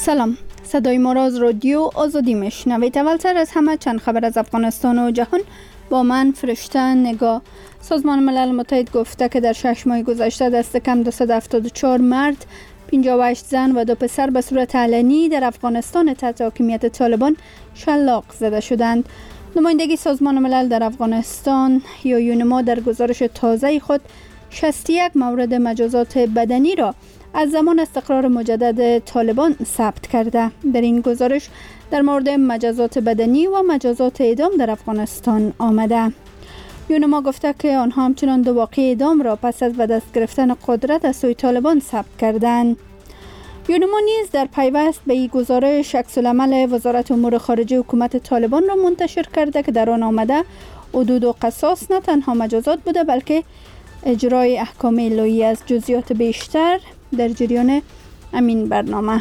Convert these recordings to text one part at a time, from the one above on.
سلام، صدای ما را از رادیو آزادی میشنوید. اولتر از همه چند خبر از افغانستان و جهان با من فرشته نگاه. سازمان ملل متحد گفته که در 6 ماه گذشته دست کم 274 مرد، 58 زن و 2 پسر به صورت علنی در افغانستان تحت حاکمیت طالبان شلاق زده شدند. نمایندگی سازمان ملل در افغانستان یا یونما در گزارش تازه خود 61 مورد مجازات بدنی را از زمان استقرار مجدد طالبان ثبت کرده. در این گزارش در مورد مجازات بدنی و مجازات اعدام در افغانستان آمده. یونما گفته که آنها همچنان 2 واقعه اعدام را پس از به دست گرفتن قدرت از سوی طالبان ثبت کردند. یونما نیز در پیوست به این گزارش عکس‌العمل وزارت امور خارجه حکومت طالبان را منتشر کرده که در آن آمده حدود و قصاص نه تنها مجازات بوده بلکه اجرای احکام الهی است. جزئیات بیشتر در جریان همین برنامه.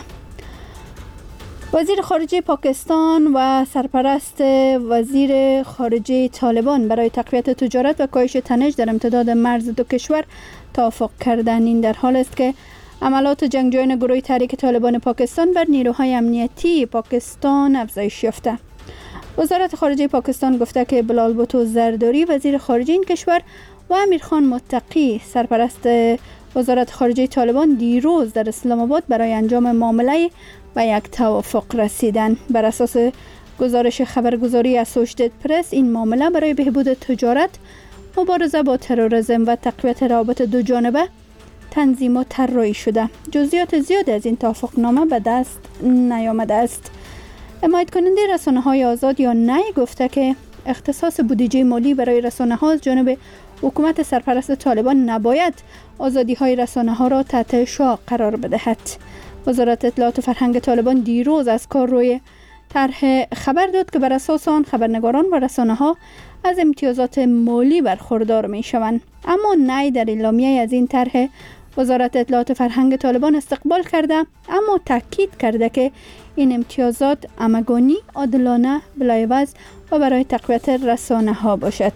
وزیر خارجه پاکستان و سرپرست وزیر خارجه طالبان برای تقویت تجارت و کاهش تنش در امتداد مرز دو کشور توافق کردند. این در حال است که عملات جنگجویان گروه تحریک طالبان پاکستان بر نیروهای امنیتی پاکستان افزایش یافته. وزارت خارجه پاکستان گفته که بلال بوتو زرداری وزیر خارجه این کشور و امیرخان متقی سرپرست وزارت خارجه طالبان دیروز در اسلام آباد برای انجام معامله به یک توافق رسیدند. بر اساس گزارش خبرگزاری اسوشیتد پرس این معامله برای بهبود تجارت، مبارزه با تروریسم و تقویت روابط دو جانبه تنظیم و طراحی شده. جزئیات زیاد از این توافقنامه به دست نیامده است. حمایت کننده رسانه‌های آزاد یا نی گفته که اختصاص بودجه مالی برای رسانه‌ها از جانب حکومت سرپرست طالبان نباید آزادی‌های رسانه‌ها را تحت شعاع قرار بدهد. وزارت اطلاعات و فرهنگ طالبان دیروز از کار روی طرح خبر داد که بر اساس آن خبرنگاران و رسانه‌ها از امتیازات مالی برخوردار می‌شوند. اما نی در اعلامیه از این طرح وزارت اطلاعات و فرهنگ طالبان استقبال کرده، اما تاکید کرده که این امتیازات همگانی، عادلانه، بلایوز و برای تقویت رسانه‌ها باشد.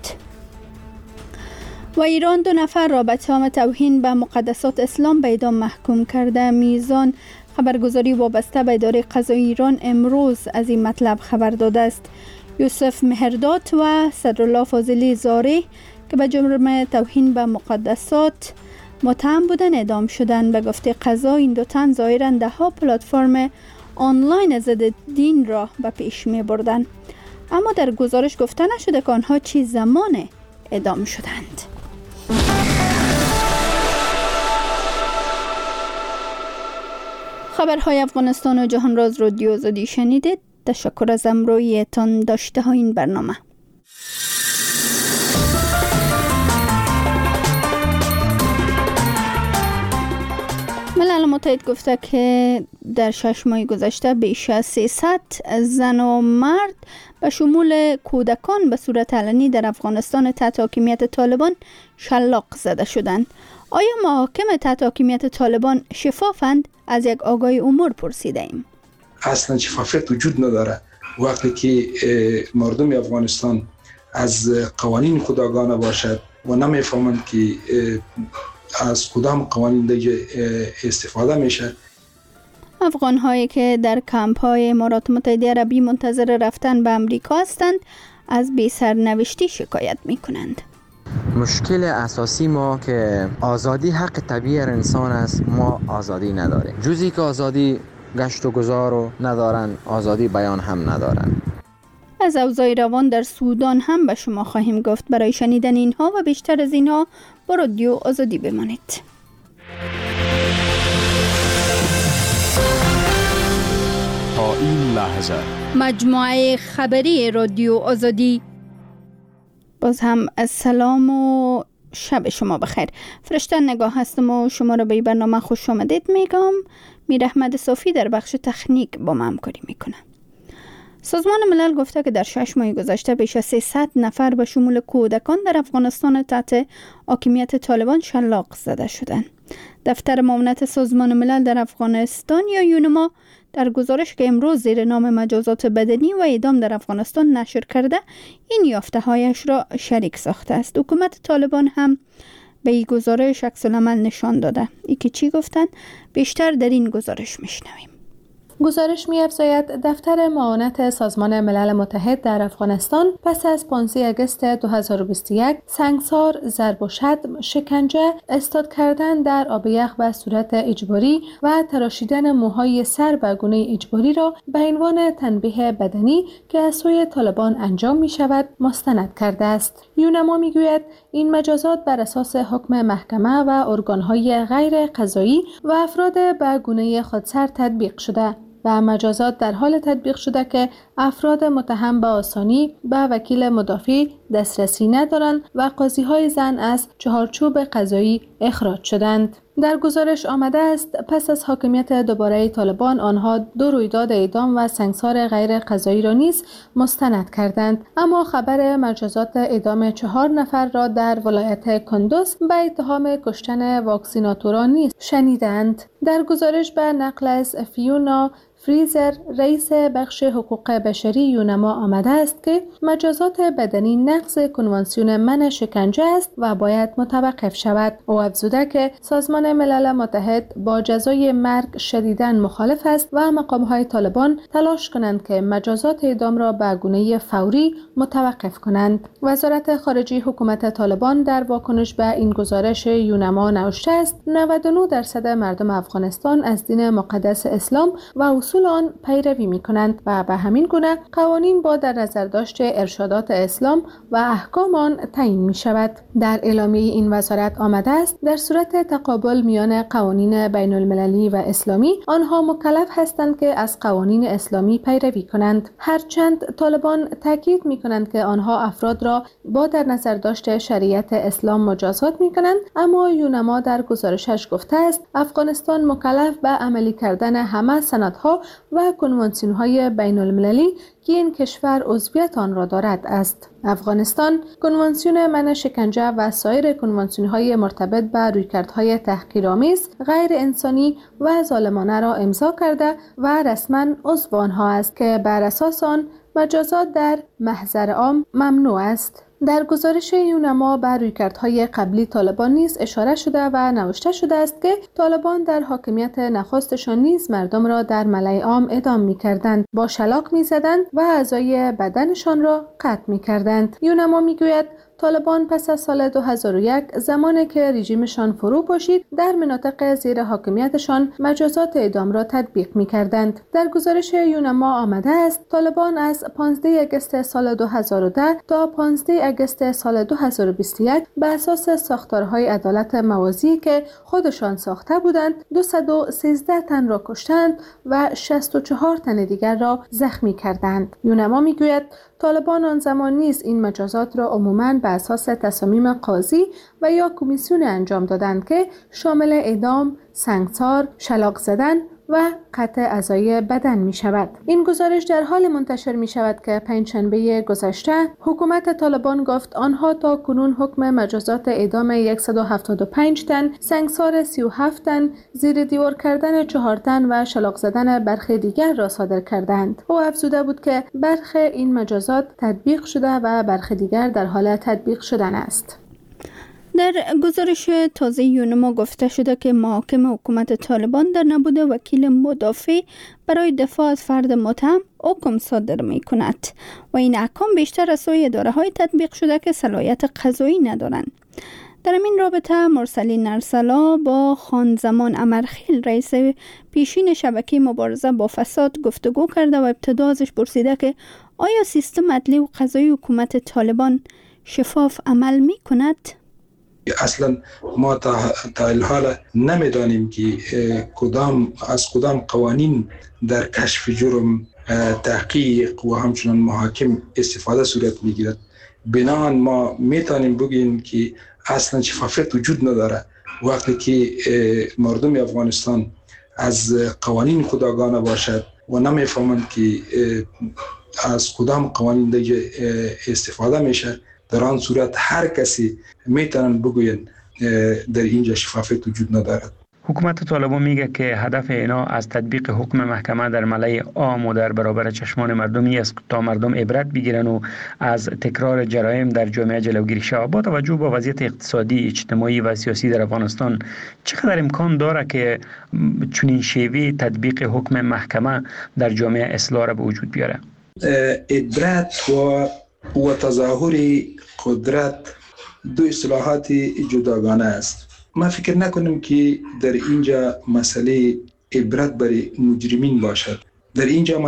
و ایران 2 نفر را به اتهام توهین به مقدسات اسلام به اعدام محکوم کرده. میزان خبرگزاری وابسته به اداره قضایی ایران امروز از این مطلب خبر داده است. یوسف مهرداد و صدرالله فاضلی زاری که به جرم توهین به مقدسات متهم بودن اعدام شدند. به گفته قضا این 2 تن ظاهراً 10 پلتفرم آنلاین ضد دین را به پیش می بردند، اما در گزارش گفته نشده که آنها چه زمان اعدام شدند. خبرهای افغانستان و جهان را از رادیو آزادی شنیدید. تشکر از همراهیتان داشته ها این برنامه. ملل متحد گفته که در 6 ماه گذشته بیش از 300 زن و مرد به شمول کودکان به صورت علنی در افغانستان تحت حاکمیت طالبان شلاق زده شدند. آیا محاکم تحت حاکمیت طالبان شفافند؟ از یک آگاه امور پرسیده ایم. اصلا شفافیت وجود نداره. وقتی که مردم افغانستان از قوانین خود آگاه نباشد و نمیفهمند که از کدام قوانین دیگه استفاده میشه. افغان هایی که در کمپ های امارات متحده عربی منتظر رفتن به امریکا هستند از بی سرنوشتی شکایت می کنند. مشکل اساسی ما که آزادی حق طبیعی انسان است، ما آزادی نداریم. جزی که آزادی گشت و گذار رو ندارن، آزادی بیان هم ندارن. از اوضاع روان در سودان هم به شما خواهیم گفت. برای شنیدن اینها و بیشتر از اینها با رادیو آزادی بمانید. تا این لحظه مجموعه خبری رادیو آزادی. باز هم السلام و شب شما بخیر. فرشته نگاه هستم و شما را به این برنامه خوش آمدید میگم. میر احمد صافی در بخش تکنیک با ما همکاری میکنه. سازمان ملل گفته که در 6 ماه گذشته بیش از 300 نفر به شمول کودکان در افغانستان تحت حاکمیت طالبان شلاق زده شدند. دفتر معاونت سازمان ملل در افغانستان یا یونما در گزارش که امروز زیر نام مجازات بدنی و اعدام در افغانستان نشر کرده این یافته‌هایش را شریک ساخته است. حکومت طالبان هم به این گزارش عکس‌العمل نشان داده. ای که چی گفتن؟ بیشتر در این گزارش میشنویم. گزارش می‌افزاید دفتر معاونت سازمان ملل متحد در افغانستان پس از 15 آگوست 2021 سنگسار، ضرب و شتم، شکنجه، اصطاد کردن در آب یخ به صورت اجباری و تراشیدن موهای سر به گونه اجباری را به عنوان تنبیه بدنی که از سوی طالبان انجام می‌شود مستند کرده است. یونما می‌گوید این مجازات بر اساس حکم محکمه و ارگان‌های غیر قضایی و افراد به گونه خودسر تطبیق شده و مجازات در حال تطبیق شده که افراد متهم به آسانی به وکیل مدافع دسترسی ندارند و قاضی‌های زن از چهارچوب قضایی اخراج شدند. در گزارش آمده است پس از حاکمیت دوباره طالبان آنها 2 رویداد اعدام و سنگسار غیر قضایی را نیز مستند کردند، اما خبر مجازات اعدام 4 نفر را در ولایت کندوز به اتهام کشتن واکسیناتوران نیز شنیدند. در گزارش به نقل از فیونا فریزر رئیس بخش حقوق بشری یونما آمده است که مجازات بدنی نقض کنوانسیون منع شکنجه است و باید متوقف شود. او افزوده که سازمان ملل متحد با جزای مرگ شدیداً مخالف است و مقام‌های طالبان تلاش کنند که مجازات اعدام را به گونه فوری متوقف کنند. وزارت خارجه حکومت طالبان در واکنش به این گزارش یونما نوشته است 99% مردم افغانستان از دین مقدس اسلام و اصول آن پیروی می‌کنند و به همین گونه قوانین با در نظر داشت ارشادات اسلام و احکام آن تعیین می‌شود. در اعلامیه این وزارت آمده است در صورت تقابل میان قوانین بین المللی و اسلامی آنها مکلف هستند که از قوانین اسلامی پیروی کنند. هرچند طالبان تاکید می‌کنند که آنها افراد را با در نظر داشت شریعت اسلام مجازات می‌کنند، اما یونما در گزارشش گفته است افغانستان مکلف به عملی کردن همه سندها و کنوانسیون‌های بین المللی که این کشور عضویت آن را دارد است. افغانستان کنوانسیون منع شکنجه و سایر کنوانسیون‌های مرتبط به رویکردهای تحقیرآمیز، غیر انسانی و ظالمانه را امضا کرده و رسما عضو آنها است که بر اساس آن مجازات در محضر عام ممنوع است. در گزارش یونما به رویکردهای قبلی طالبان نیز اشاره شده و نوشته شده است که طالبان در حاکمیت نخستشان نیز مردم را در ملأ عام اعدام می‌کردند، با شلاق می‌زدند و اعضای بدنشان را قطع می‌کردند. یونما می‌گوید طالبان پس از سال 2001 زمانی که رژیمشان فرو پاشید در مناطق زیر حاکمیتشان مجازات اعدام را تطبیق می‌کردند. در گزارش یونما آمده است طالبان از 15 آگوست سال 2010 تا 15 آگوست سال 2021 به اساس ساختارهای عدالت موازی که خودشان ساخته بودند 213 تن را کشتند و 64 تن دیگر را زخمی کردند. یونما می‌گوید طالبان آن زمان نیز این مجازات را عموماً به اساس تصامیم قاضی و یا کمیسیون انجام دادند که شامل اعدام، سنگسار، شلاق زدن و قطع اعضای بدن می شود. این گزارش در حال منتشر می شود که پنجشنبه گذشته حکومت طالبان گفت آنها تا کنون حکم مجازات اعدام 175 تن، سنگسار 37 تن، زیر دیوار کردن 4 تن و شلاق زدن برخی دیگر را صادر کردند. او افزوده بود که برخی این مجازات تطبیق شده و برخی دیگر در حال تطبیق شدن است. در گزارش تازه یونما گفته شده که محاکم حکومت طالبان در نبود وکیل مدافع برای دفاع از فرد متهم حکم صادر می کند و این احکام بیشتر از سوی اداره‌های تطبیق شده که صلاحیت قضایی ندارند. در این رابطه مرسلین ارسلا با خان زمان امرخیل رئیس پیشین شبکه مبارزه با فساد گفتگو کرده و ابتدا ازش پرسیده که آیا سیستم عدلی و قضایی حکومت طالبان شفاف عمل می کند؟ اصلا ما تا الحال نمیدانیم که کدام قوانین در کشف جرم، تحقیق و همچنان محاکم استفاده صورت میگیرد. بنابراین ما میتونیم بگیم که اصلا شفافیت وجود نداره وقتی که مردم افغانستان از قوانین خودآگاه باشد و نمیفهمند که از کدام قوانین دیگه استفاده میشه. در آن صورت هر کسی میتونن بگوین در اینجا شفافیت وجود ندارد. حکومت طالبان میگه که هدف اینا از تطبیق حکم محکمه در ملأ عام و در برابر چشمان مردمی است تا مردم عبرت بگیرن و از تکرار جرایم در جامعه جلوگیری شود. با توجه به وضعیت اقتصادی، اجتماعی و سیاسی در افغانستان، چقدر امکان داره که چنین شیوه تطبیق حکم محکمه در جامعه اصلاح را به وجود بیاره؟ عبرت و تظاهر قدرت دو اصطلاحات جداگانه است. من فکر نکنم که در اینجا مسئله عبرت برای مجرمین باشد. در اینجا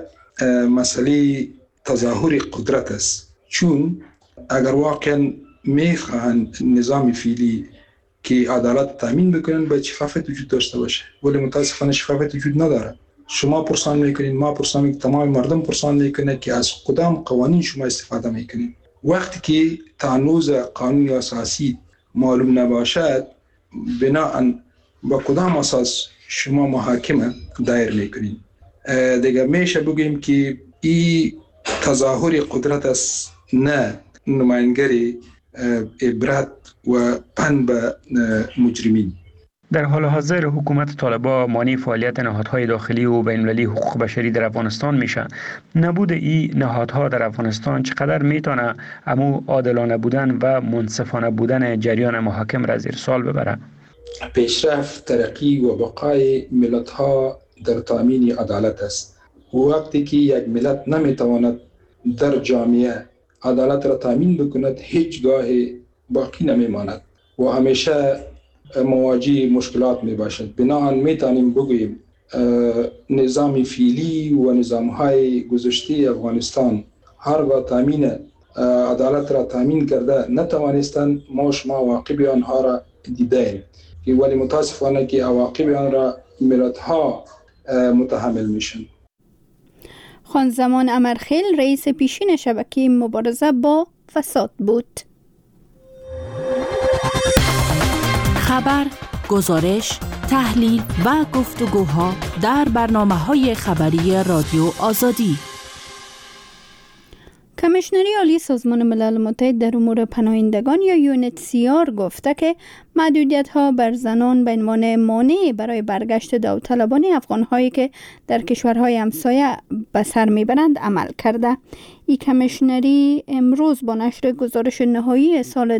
مسئله تظاهر قدرت است، چون اگر واقعا میخواهند نظام فعلی که عدالت تامین بکنن باید شفافیت وجود داشته باشه، ولی متاسفانه شفافیت وجود نداره. شما پرسان میکنین، ما پرسان میکنیم، تمام مردم پرسان میکنه که از کدام قوانین شما استفاده میکنین. وقتی که تنوز قانون اساسی معلوم نباشد، بناهن با کدام اساس شما محاکمه دایر میکنین. دیگه میشه بگیم که این تظاهر قدرت است، نه نمایندگی عبرت و پند به مجرمین. در حال حاضر حکومت طالبان مانع فعالیت نهادهای داخلی و بین‌المللی حقوق بشری در افغانستان میشه. نبود این نهادها در افغانستان چقدر میتونه امو عادلانه بودن و منصفانه بودن جریان محاکم را زیر سوال ببره؟ پیشرفت، ترقی و بقای ملت‌ها در تامین عدالت است. وقتی که یک ملت نمیتواند در جامعه عدالت را تامین بکند، هیچگاه باقی نمیماند و همیشه مواجه مشکلات می باشد. بنابراین میتونیم بگوییم نظام فعلی و نظام‌های گذشته افغانستان هرگاه تامین عدالت را تامین کرده نتوانستند. ما شما عواقب آنها را دیدیم، ولی متاسفانه که عواقب آن را ملت‌ها متحمل میشن. خان زمان امرخیل رئیس پیشین شبکه مبارزه با فساد بود. خبر، گزارش، تحلیل و گفتگوها در برنامه‌های خبری رادیو آزادی. کمیشنری عالی سازمان ملل متحد در امور پناهندگان یا UNHCR گفته که محدودیت‌ها بر زنان به عنوان مانع برای برگشت داوطلبان افغان‌هایی که در کشورهای همسایه به سر می‌برند عمل کرده. این کمیشنری امروز با نشر گزارش نهایی سال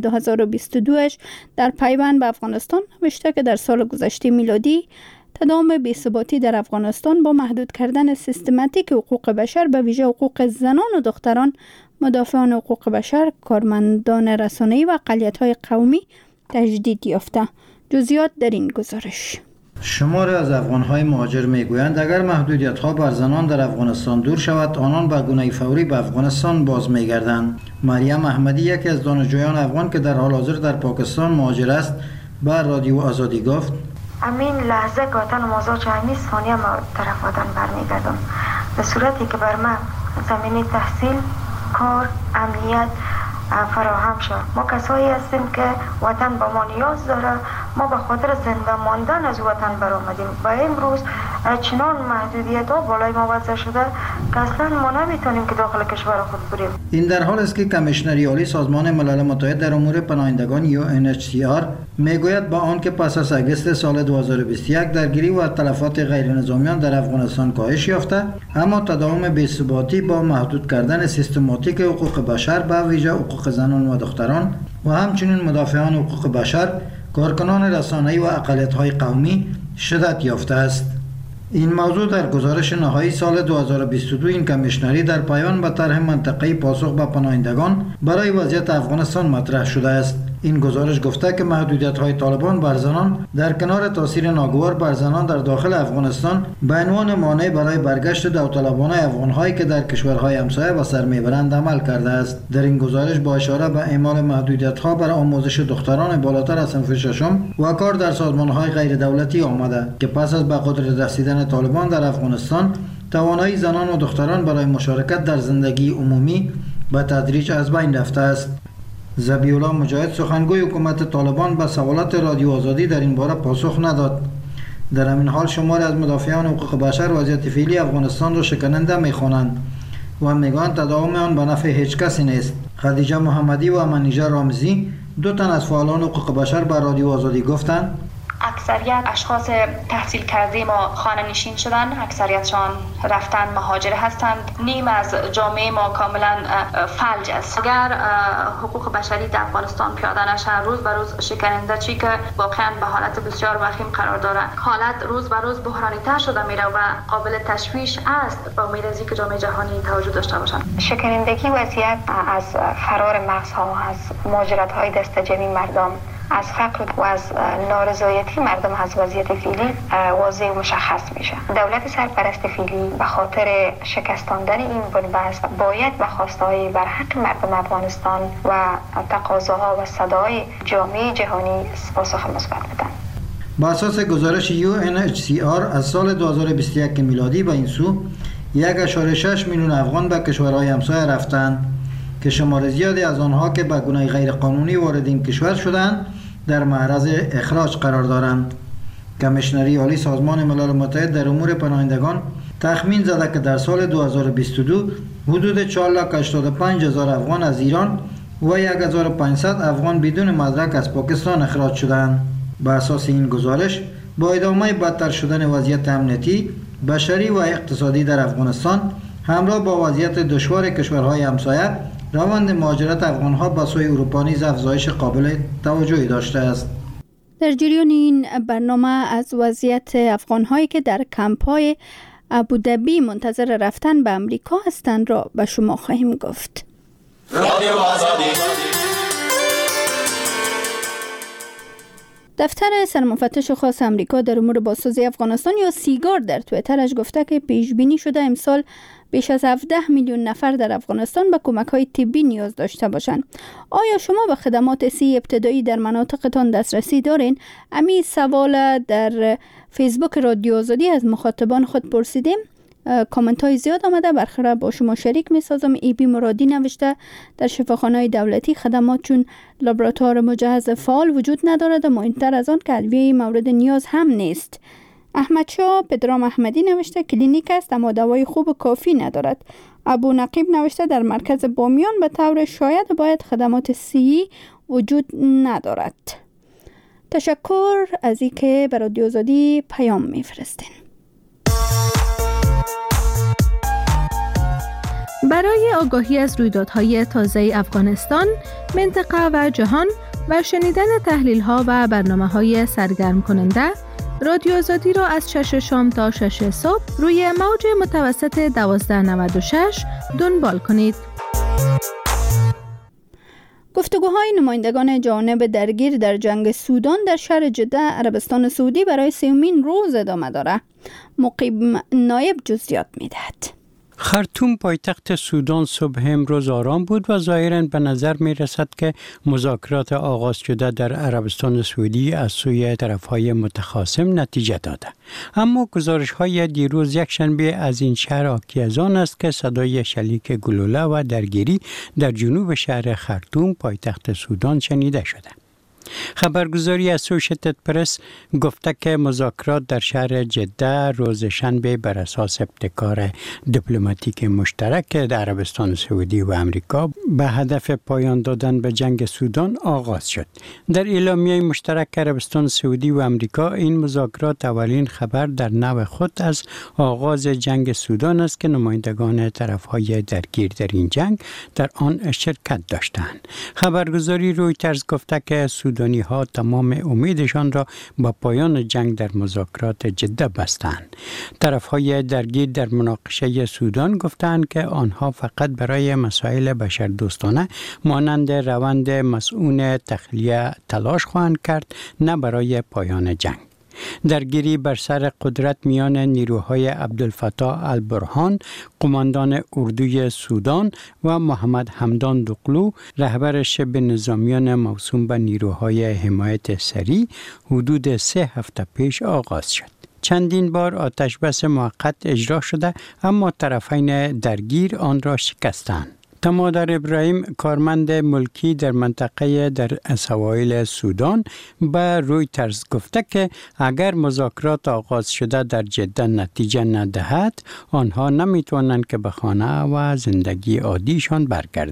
2022 در پیوند به افغانستان نوشته که در سال گذشته میلادی تداوم بی‌ثباتی در افغانستان با محدود کردن سیستماتیک حقوق بشر به ویژه حقوق زنان و دختران، مدافعان حقوق بشر، کارمندان رسانه‌ای و اقلیت‌های قومی تجدید یافته. جزئیات در این گزارش. شماری از افغان‌های مهاجر میگویند اگر محدودیت‌ها بر زنان در افغانستان دور شود، آنان به گونه فوری به افغانستان باز می‌گردند. مریم احمدی، یکی از دانشجویان افغان که در حال حاضر در پاکستان مهاجر است، به رادیو آزادی گفت: امین لحظه که وطن موضوع چهمی ثانیه ما طرف وطن برمیگردم، به صورتی که بر من زمینه تحصیل، کار، امنیت فراهم شد. ما کسایی هستیم که وطن با ما نیاز داره. ما به خاطر زنده ماندن از وطن برآمدیم. و امروز چنان محدودیت ها بالای ما وضع شده که اصلا ما نمیتونیم که داخل کشور خود بریم. این در حال است که کمیشنری عالی سازمان ملل متحد در امور پناهندگان UNHCR میگوید با آنکه پس از اگست سال 2021 درگیری و تلفات غیر نظامیان در افغانستان کاهش یافته، اما تداوم بی‌ثباتی با محدود کردن سیستماتیک حقوق بشر به ویژه حقوق زنان و دختران و همچنین مدافعان حقوق بشر، کارکنان رسانه‌ای و اقلیت‌های قومی شدت یافته است. این موضوع در گزارش نهایی سال 2022 این کمیشنری در پایان به طرح منطقه‌ای پاسخ به پناهندگان برای وضعیت افغانستان مطرح شده است. این گزارش گفته که محدودیت‌های طالبان بر زنان در کنار تاثیر ناگوار بر زنان در داخل افغانستان به عنوان مانع برای برگشت داوطلبان افغان‌هایی که در کشورهای همسایه به سر میبرند عمل کرده است. در این گزارش با اشاره به اعمال محدودیت‌ها بر آموزش دختران بالاتر از صنف ششم و کار در سازمان‌های غیر دولتی آمده که پس از به قدرت رسیدن طالبان در افغانستان توانایی زنان و دختران برای مشارکت در زندگی عمومی به تدریج از بین رفته است. ذبیح‌الله مجاهد، سخنگوی حکومت طالبان، به سوالات رادیو آزادی در این باره پاسخ نداد. در همین حال شماری از مدافعان حقوق بشر وضعیت فعلی افغانستان را شکننده می‌خوانند و میگویند تداوم آن به نفع هیچ کسی نیست. خدیجه محمدی و منیژه رامزی، دو تن از فعالان حقوق بشر به رادیو آزادی گفتند: اکثریت اشخاص تحصیل کرده ما خانه نشین شدن، اکثریتشان رفتن مهاجر هستند. نیم از جامعه ما کاملا فلج است. اگر حقوق بشری در افغانستان پیاده نشه، روز به روز شکننده چی که واقعا به حالت بسیار وخیم قرار داره. حالت روز به روز بحرانی تر شده میره و قابل تشویش است. با امید از اینکه جامعه جهانی توجه داشته باشند. شکنندگی وضعیت از فرار مغزها، از مهاجرت‌های دست جمعی مردم، از فقر و از نارضایتی مردم از وضعیت فعلی واضح و مشخص میشه. دولت سرپرست فعلی به خاطر شکستاندن این بنبست باید به خواستهای برحق مردم افغانستان و تقاضاها و صدای جامعه جهانی پاسخ مثبت بدن. با اساس گزارش UNHCR از سال 2021 میلادی به این سو 1.6 میلیون افغان به کشورهای همسایه رفتند که شمار زیادی از آنها که به گونه غیر قانونی وارد این کشور شدند در معرض اخراج قرار دارند. کمیشنری عالی سازمان ملل متحد در امور پناهندگان تخمین زده که در سال 2022 حدود 4,85,000 افغان از ایران و 1,500 افغان بدون مدرک از پاکستان اخراج شدند. بر اساس این گزارش با ادامه بدتر شدن وضعیت امنیتی، بشری و اقتصادی در افغانستان همراه با وضعیت دشوار کشورهای همسایه، روند مهاجرت افغانها به سوی اروپا نیز افزایش قابل توجهی داشته است. در جریان این برنامه از وضعیت افغانهایی که در کمپ‌های ابوظبی منتظر رفتن به امریکا هستند را به شما خواهیم گفت. رادیو آزادی. دفتر سرمفتش خاص امریکا در امور بازسازی افغانستان یا سیگار در توییترش گفته که پیش بینی شده امسال بیش از 17 میلیون نفر در افغانستان به کمک‌های طبی نیاز داشته باشند. آیا شما به خدمات صحی ابتدایی در مناطقتان دسترسی دارین؟ امی سوال در فیسبوک رادیو آزادی از مخاطبان خود پرسیدیم. کامنت های زیاد آمده، برخلاف با شما شریک می سازم. ایبی مرادی نوشته در شفاخانه‌های دولتی خدمات چون لابراتوار مجهز فعال وجود ندارد و مهمتر از آن که ادویه مورد نیاز هم نیست. احمدشاه پدرام احمدی نوشته کلینیک است اما دوای خوب و کافی ندارد. ابو نقیب نوشته در مرکز بامیان به طور شاید باید خدمات صحی وجود ندارد. تشکر از اینکه به رادیو آزادی پیام میفرستین. برای آگاهی از رویدادهای تازه افغانستان، منطقه و جهان و شنیدن تحلیل‌ها و برنامه‌های سرگرم کننده، رادیو آزادی را از 6 شام تا 6 صبح روی موج متوسط 1296 دنبال کنید. گفتگوهای نمایندگان جانب درگیر در جنگ سودان در شهر جده عربستان سعودی برای 3مین روز ادامه دارد. مقیب نایب جزئیات می‌دهد. خرطوم پایتخت سودان صبح امروز آرام بود و ظاهراً به نظر می رسد که مذاکرات آغاز شده در عربستان سعودی از سوی طرفهای متخاصم نتیجه داده. اما گزارش های دیروز یکشنبه از این شهر حاکی از آن است که صدای شلیک گلوله و درگیری در جنوب شهر خرطوم پایتخت سودان شنیده شده. خبرگزاری اسوشیتد پرس گفته که مذاکرات در شهر جده روز شنبه بر اساس ابتکار دیپلماتیک مشترک در عربستان سعودی و امریکا به هدف پایان دادن به جنگ سودان آغاز شد. در اعلامیه مشترک عربستان سعودی و امریکا این مذاکرات اولین خبر در نوع خود از آغاز جنگ سودان است که نمایندگان طرفهای درگیر در این جنگ در آن شرکت داشتند. خبرگزاری رویترز گفته که سودانی ها تمام امیدشان را با پایان جنگ در مذاکرات جده بستند. طرفهای درگیر در مناقشه سودان گفتند که آنها فقط برای مسائل بشردوستانه مانند روند مسئول تخلیه تلاش خواهند کرد، نه برای پایان جنگ. درگیری بر سر قدرت میان نیروهای عبدالفتاح البرهان قماندان اردوی سودان و محمد حمدان دقلو رهبر شبه نظامیان موسوم به نیروهای حمایت سریع حدود 3 هفته پیش آغاز شد. چندین بار آتش بس موقت اجرا شده اما طرفین درگیر آن را شکستند. تمادر ابراهیم کارمند ملکی در منطقه در سواحل سودان به رویترز گفته که اگر مذاکرات آغاز شده در جده نتیجه ندهد آنها نمیتوانند که به خانه و زندگی عادیشان برگردند.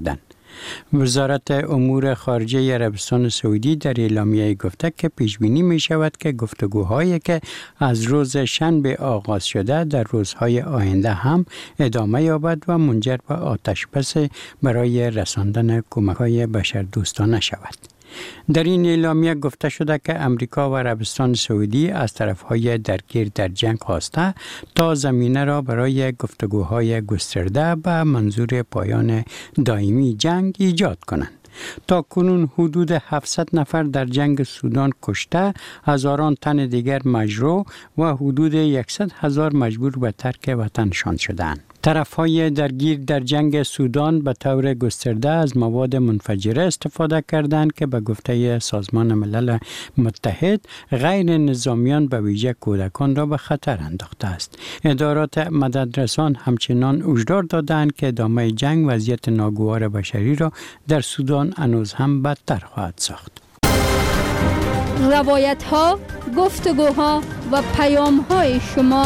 وزارت امور خارجه عربستان سعودی در اعلامیه گفته که پیش بینی می شود که گفتگوهایی که از روز شنبه آغاز شده در روزهای آینده هم ادامه یابد و منجر به آتشبس برای رساندن کمک‌های بشردوستانه شود. در این اعلامیه گفته شده که امریکا و عربستان سعودی از طرفهای درگیر در جنگ خواسته تا زمینه را برای گفتگوهای گسترده به منظور پایان دائمی جنگ ایجاد کنند. تا کنون حدود 700 نفر در جنگ سودان کشته، هزاران تن دیگر مجروح و حدود 100,000 مجبور به ترک وطنشان شدند. طرفهای درگیر در جنگ سودان به طور گسترده از مواد منفجره استفاده کردند که به گفته سازمان ملل متحد غیر نظامیان به ویژه کودکان را به خطر انداخته است. ادارات مددرسان همچنان هشدار دادند که ادامه جنگ وضعیت ناگوار بشری را در سودان هنوز هم بدتر خواهد ساخت. روایت‌ها، گفتگوها و پیام‌های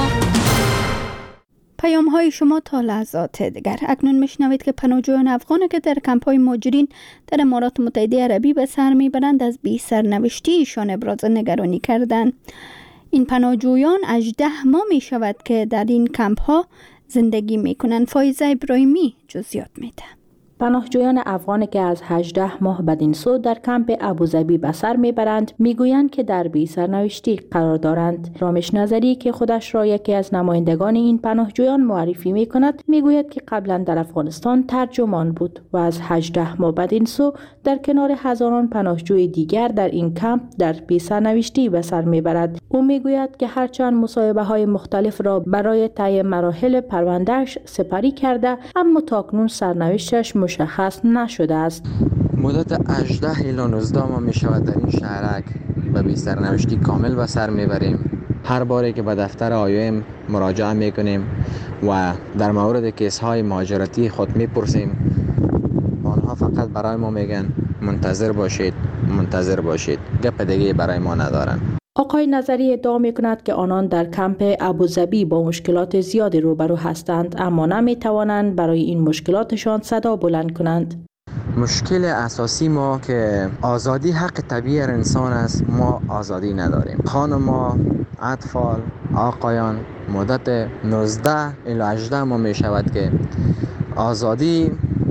شما تا لحظات دیگر. اکنون میشنوید که پناهجویان افغان که در کمپ‌های مهاجرین در امارات متحده عربی به سر میبرند از بی سرنوشتیشان ابراز نگرانی کردند. این پناهجویان 18 ماه می شود که در این کمپ‌ها زندگی میکنند. فایزه ابراهیمی جزئیات میده. پناهجویان افغان که از 18 ماه بدین سو در کمپ ابوظبی به سر میبرند میگویند که در بی سرنوشتی قرار دارند. رامش نظری که خودش را یکی از نمایندگان این پناهجویان معرفی میکند میگوید که قبلا در افغانستان ترجمان بود و از 18 ماه بدین سو در کنار هزاران پناهجوی دیگر در این کمپ در بی سرنوشتی به سر میبرد. او میگوید که هرچند مصاحبه های مختلف را برای طی مراحل پروندهش سپری کرده اما تاکنون سرنوشتش مشخص نشده است. مدت 18 الی 19 ماه می شود در این شهرک به بی سرنوشتی کامل به سر میبریم. هر باری که به دفتر آیوم مراجعه میکنیم و در مورد کیس های مهاجرتی خود میپرسیم، آنها فقط برای ما میگن منتظر باشید، گپ دیگه برای ما ندارن. آقای نظری ادعا می‌کند که آنان در کمپ ابوظبی با مشکلات زیادی روبرو هستند اما نمی‌توانند برای این مشکلاتشان صدا بلند کنند. مشکل اساسی ما که آزادی حق طبیعی انسان است، ما آزادی نداریم. خانم‌ها، اطفال، آقایان مدت 19 الی 18 ماه می شود که آزادی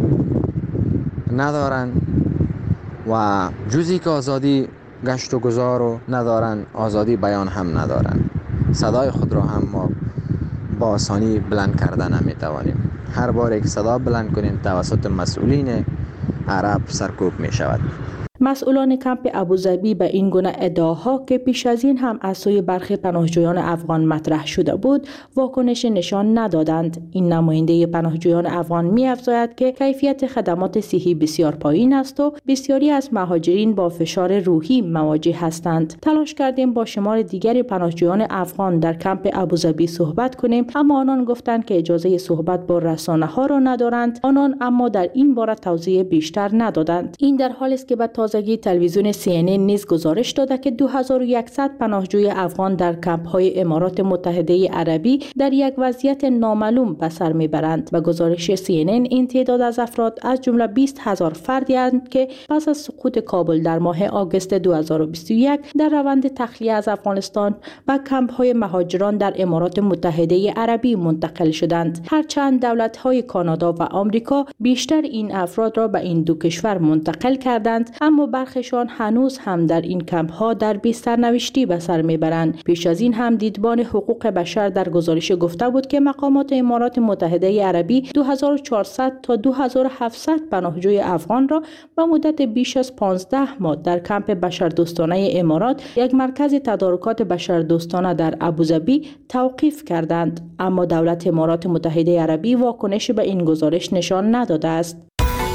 ندارند و جزی که آزادی گشت و گذار رو ندارن، آزادی بیان هم ندارن. صدای خود را هم ما با آسانی بلند کردن نمیتوانیم. هر بار که صدا بلند کنیم توسط مسئولین عرب سرکوب می شود. مسئولان کمپ ابوظبی به این گونه ادعاها که پیش از این هم از سوی برخی پناهجویان افغان مطرح شده بود واکنش نشان ندادند. این نماینده پناهجویان افغان می‌افزاید که کیفیت خدمات صحی بسیار پایین است و بسیاری از مهاجرین با فشار روحی مواجه هستند. تلاش کردیم با شمار دیگری پناهجویان افغان در کمپ ابوظبی صحبت کنیم اما آنان گفتند که اجازه صحبت با رسانه‌ها را ندارند. آنان اما در این باره توضیح بیشتر ندادند. این در حالی است که تازگی تلویزیون CNN نیز گزارش داده که 2100 پناهجوی افغان در کمپ‌های امارات متحده عربی در یک وضعیت نامعلوم به سر میبرند. به گزارش CNN این تعداد از افراد از جمله 20,000 فردی هستند که پس از سقوط کابل در ماه آگوست 2021 در روند تخلیه از افغانستان به کمپ‌های مهاجران در امارات متحده عربی منتقل شدند. هرچند دولت‌های کانادا و آمریکا بیشتر این افراد را به این دو کشور منتقل کردند اما برخیشان هنوز هم در این کمپ ها در بی سرنوشتی به سر میبرند. پیش از این هم دیدبان حقوق بشر در گزارش گفته بود که مقامات امارات متحده عربی 2400 تا 2700 پناهجوی افغان را به مدت بیش از 15 ماه در کمپ بشردوستانه امارات، یک مرکز تدارکات بشردوستانه در ابوظبی، توقیف کردند. اما دولت امارات متحده عربی واکنش به این گزارش نشان نداده است.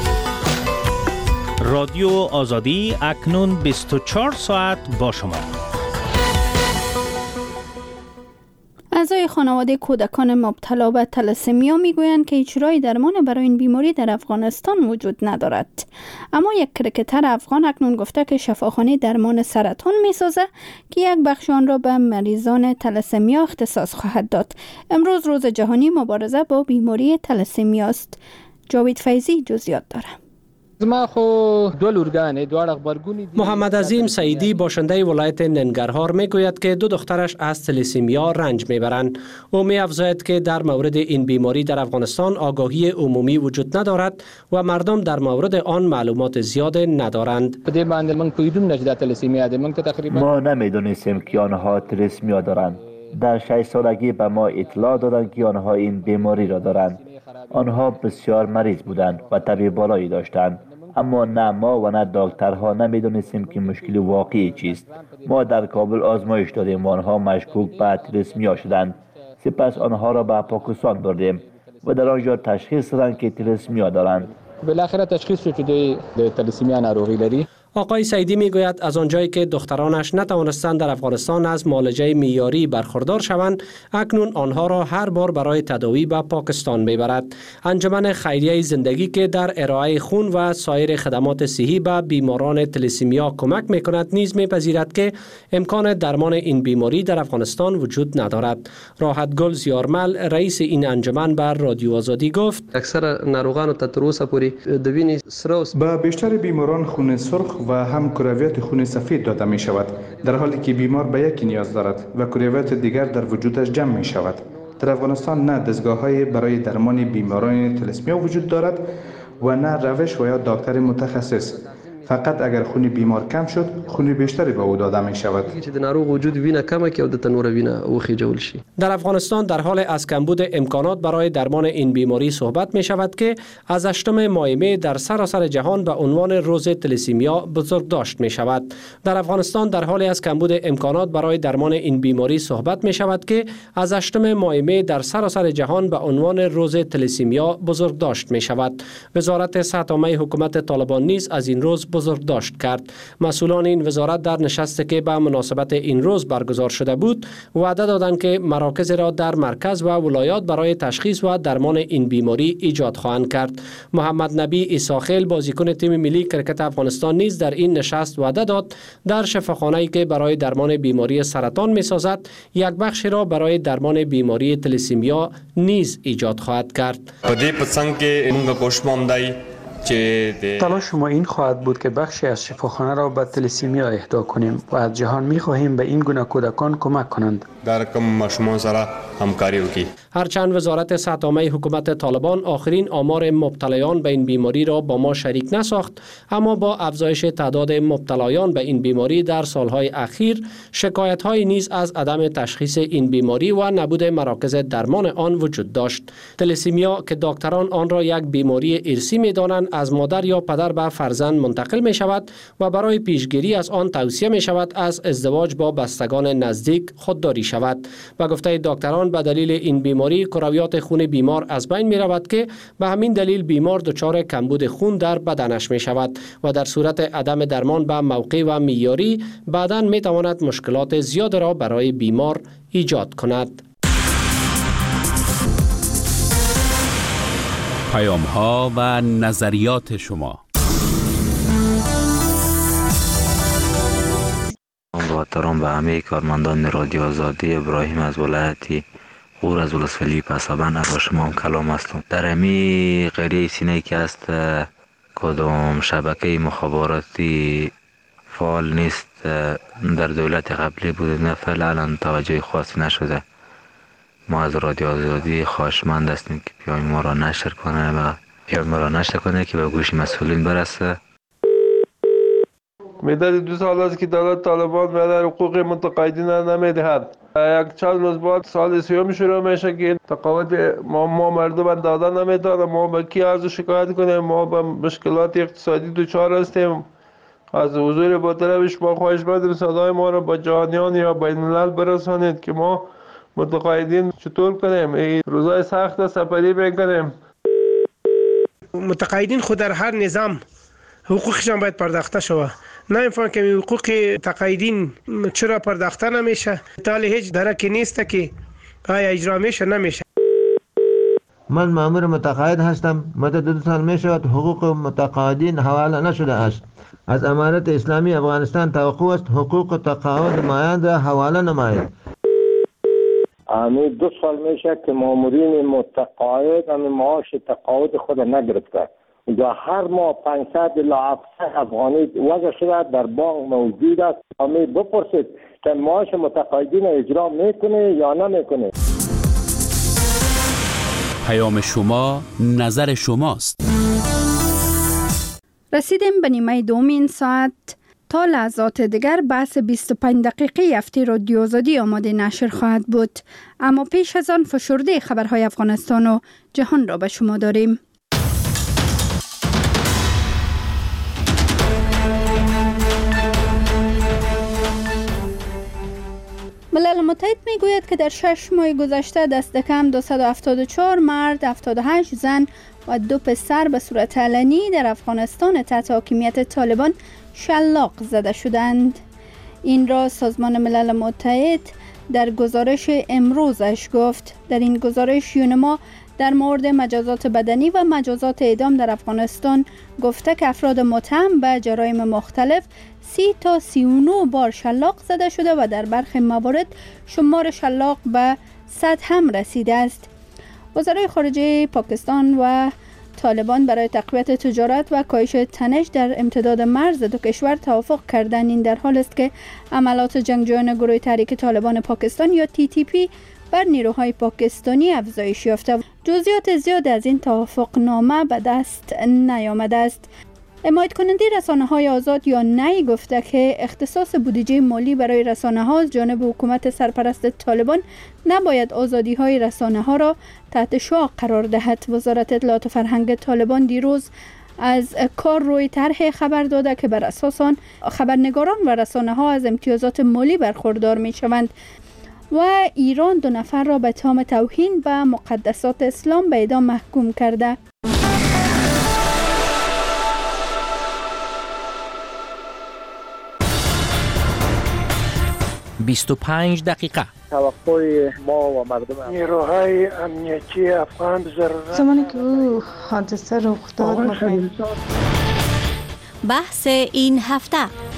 رادیو آزادی اکنون 24 ساعت با شما. اعضای خانواده کودکان مبتلا به تلاسمیا میگویند که هیچ راهی درمان برای این بیماری در افغانستان وجود ندارد. اما یک کرکتر افغان اکنون گفته که شفاخانه درمان سرطان میسازه که یک بخش آن را به مریضان تلاسمیا اختصاص خواهد داد. امروز روز جهانی مبارزه با بیماری تلاسمیا است. جاوید فیضی جزئیات دارد. محمد عظیم سعیدی باشنده ولایت ننگرهار میگوید که 2 دخترش از تلیسیمیا رنج میبرند. او می‌افزاید که در مورد این بیماری در افغانستان آگاهی عمومی وجود ندارد و مردم در مورد آن معلومات زیاد ندارند. ما نمیدونستیم که آنها تلیسیمیا دارند. در 6 سالگی به ما اطلاع دادند که آنها این بیماری را دارند. آنها بسیار مریض بودند و طبیب بالایی داشتند، اما نه ما و نه دکترها نمیدونستیم که مشکل واقعی چیست. ما در کابل آزمایش دادیم و آنها مشکوک به تلیسیمیا شدند. سپس آنها را به پاکستان بردیم و در آنجا تشخیص دادند که تلیسیمیا دارند. بالاخره تشخیص شد که تلیسیمیا ناروغی داری. آقای سعیدی میگوید از آنجایی که دخترانش نتوانستند در افغانستان از معالجه معیاری برخوردار شوند، اکنون آنها را هر بار برای تداوی به پاکستان میبرد. انجمن خیریه زندگی که در ارائه خون و سایر خدمات صحی به بیماران تلیسیمیا کمک میکند نیز میپذیرد که امکان درمان این بیماری در افغانستان وجود ندارد. راحت گل زیارمل رئیس این انجمن بر رادیو آزادی گفت: اکثر ناروغان تر اوسه پورې د وینې سره به بیشتر بیماران خون سرخ و هم کرویات خون سفید داده می شود، در حالی که بیمار به یکی نیاز دارد و کرویات دیگر در وجودش جمع می شود. در افغانستان نه دستگاه‌های برای درمان بیماران تلیسیمیا وجود دارد و نه روش و یا دکتر متخصص. فقط اگر خون بیمار کم شد، خون بیشتری به او داده می شود. چې د ناروغ وجود وینه کمه کې او د تنور وینه وخیجول شي. در افغانستان در حال از کمبود امکانات برای درمان این بیماری صحبت می شود که از 8 ماه می در سراسر جهان به عنوان روز تلیسیمیا بزرگداشت می شود. در افغانستان در حال از کمبود امکانات برای درمان این بیماری صحبت می شود که از 8 ماه می در سراسر جهان به عنوان روز تلیسیمیا بزرگداشت می شود. وزارت صحت عامه حکومت طالبان نیز از این روز بزرگداشت کرد. مسئولان این وزارت در نشستی که به مناسبت این روز برگزار شده بود وعده دادند که مراکز را در مرکز و ولایات برای تشخیص و درمان این بیماری ایجاد خواهند کرد. محمد نبی عیساخیل بازیکن تیم ملی کرکت افغانستان نیز در این نشست وعده داد در شفاخانه‌ای که برای درمان بیماری سرطان می‌سازد یک بخش را برای درمان بیماری تلیسیمیا نیز ایجاد خواهد کرد. تلاش ما این خواهد بود که بخشی از شفاخانه را به تلیسیمیا اهدا کنیم و از جهان می خواهیم به این گونه کودکان کمک کنند. در کم مشمول سره همکاری وکړي. هرچند وزارت صحت عامه حکومت طالبان آخرین آمار مبتلایان به این بیماری را با ما شریک نساخت، اما با افزایش تعداد مبتلایان به این بیماری در سالهای اخیر شکایت‌های نیز از عدم تشخیص این بیماری و نبود مراکز درمان آن وجود داشت. تلیسیمیا که دکتران آن را یک بیماری ارثی می‌دانند از مادر یا پدر به فرزند منتقل می شود و برای پیشگیری از آن توصیه می شود از ازدواج با بستگان نزدیک خودداری شود. به گفته دکتران به دلیل این بیماری کرویات خون بیمار از بین می رود که به همین دلیل بیمار دچار کمبود خون در بدنش می شود و در صورت عدم درمان به موقع و معیاری بعداً می تواند مشکلات زیاد را برای بیمار ایجاد کند. پیام ها و نظریات شما. با احترام به همه کارمندان رادیو آزادی، ابراهیم از ولایت غور از ولسوالی پسابند از شما هم کلام هستم. در همی قریه سینه که است کدام شبکه مخابراتی فعال نیست در دولت قبلی بود، نه فعلا توجه خاصی نشده. ما از رادیو آزادی خواهشمند هستیم که پیام ما را نشر کنه که به گوش مسئولین برسه. مدت 2 سال است که دولت طالبان به حقوق متقاعدین نمیدهد. یک چند روز بعد سال سیوم شروع میشه که تقاعد ما مردم دادن نمیتونه. ما به کی از شکایت کنیم؟ ما به مشکلات اقتصادی دچار هستیم. از حضور با طرفش ما خواهش می‌کنیم صدای ما را با جهانیان یا بین الملل برسانید که ما متقاعدین چطور کنیم. این روزای سخت سپری میکنیم. متقاعدین خود در هر نظام حقوقشان باید پرداخته شود. نمی‌فهمم که حقوق تقاعدین چرا پرداخته نمیشه. تا هیچ درکی نیست که آیا اجرا میشه نمیشه. من مأمور متقاعد هستم. مدت 2 سال می شود حقوق متقاعدین حواله نشده است. از امارت اسلامی افغانستان توقع است حقوق تقاعد مایند را حواله نماید. 2 سال میشه که مامورین متقاعد معاش تقاعد خود نگرفته و هر ماه 500 الی 700 افغانی وضع شده در بانک موجود است. همه بپرسید که معاش متقاعدین اجرا میکنه یا نمیکنه. پیام شما نظر شماست. رسیدیم به نیمه دوم این ساعت. تا لحظات دیگر بحث 25 دقیقه هفته رادیو آزادی آماده نشر خواهد بود. اما پیش از آن فشرده خبرهای افغانستان و جهان را به شما داریم. ملل متحد می گوید که در 6 ماه گذشته دست کم 274 مرد، 78 زن و 2 پسر به صورت علنی در افغانستان تحت حاکمیت طالبان شلاق زده شدند. این را سازمان ملل متحد در گزارش امروزش گفت. در این گزارش یونما در مورد مجازات بدنی و مجازات اعدام در افغانستان گفته که افراد متهم به جرایم مختلف 30 تا 39 بار شلاق زده شده و در برخی موارد شمار شلاق به 100 هم رسیده است. وزرای خارجه پاکستان و طالبان برای تقویت تجارت و کاهش تنش در امتداد مرز دو کشور توافق کردند. این در حال است که عملات جنگجویان گروه تحریک طالبان پاکستان یا TTP بر نیروهای پاکستانی افزایش یافته. جزئیات زیاد از این توافق نامه به دست نیامده است. حمایت کننده رسانه‌های آزاد یا نی گفته که اختصاص بودجه مالی برای رسانه‌ها از جانب حکومت سرپرست طالبان نباید آزادی‌های رسانه‌ها را تحت شعاع قرار دهد. وزارت اطلاعات و فرهنگ طالبان دیروز از کار روی طرح خبر داده که بر اساس آن خبرنگاران و رسانه‌ها از امتیازات مالی برخوردار می‌شوند و ایران 2 نفر را به اتهام توهین به مقدسات اسلام به اعدام محکوم کرده. 25 دقیقه. توقع ما و مردم نیروهای امنیتی افغان ضرورت زمانی که او حادثه رخ داد بحث این هفته.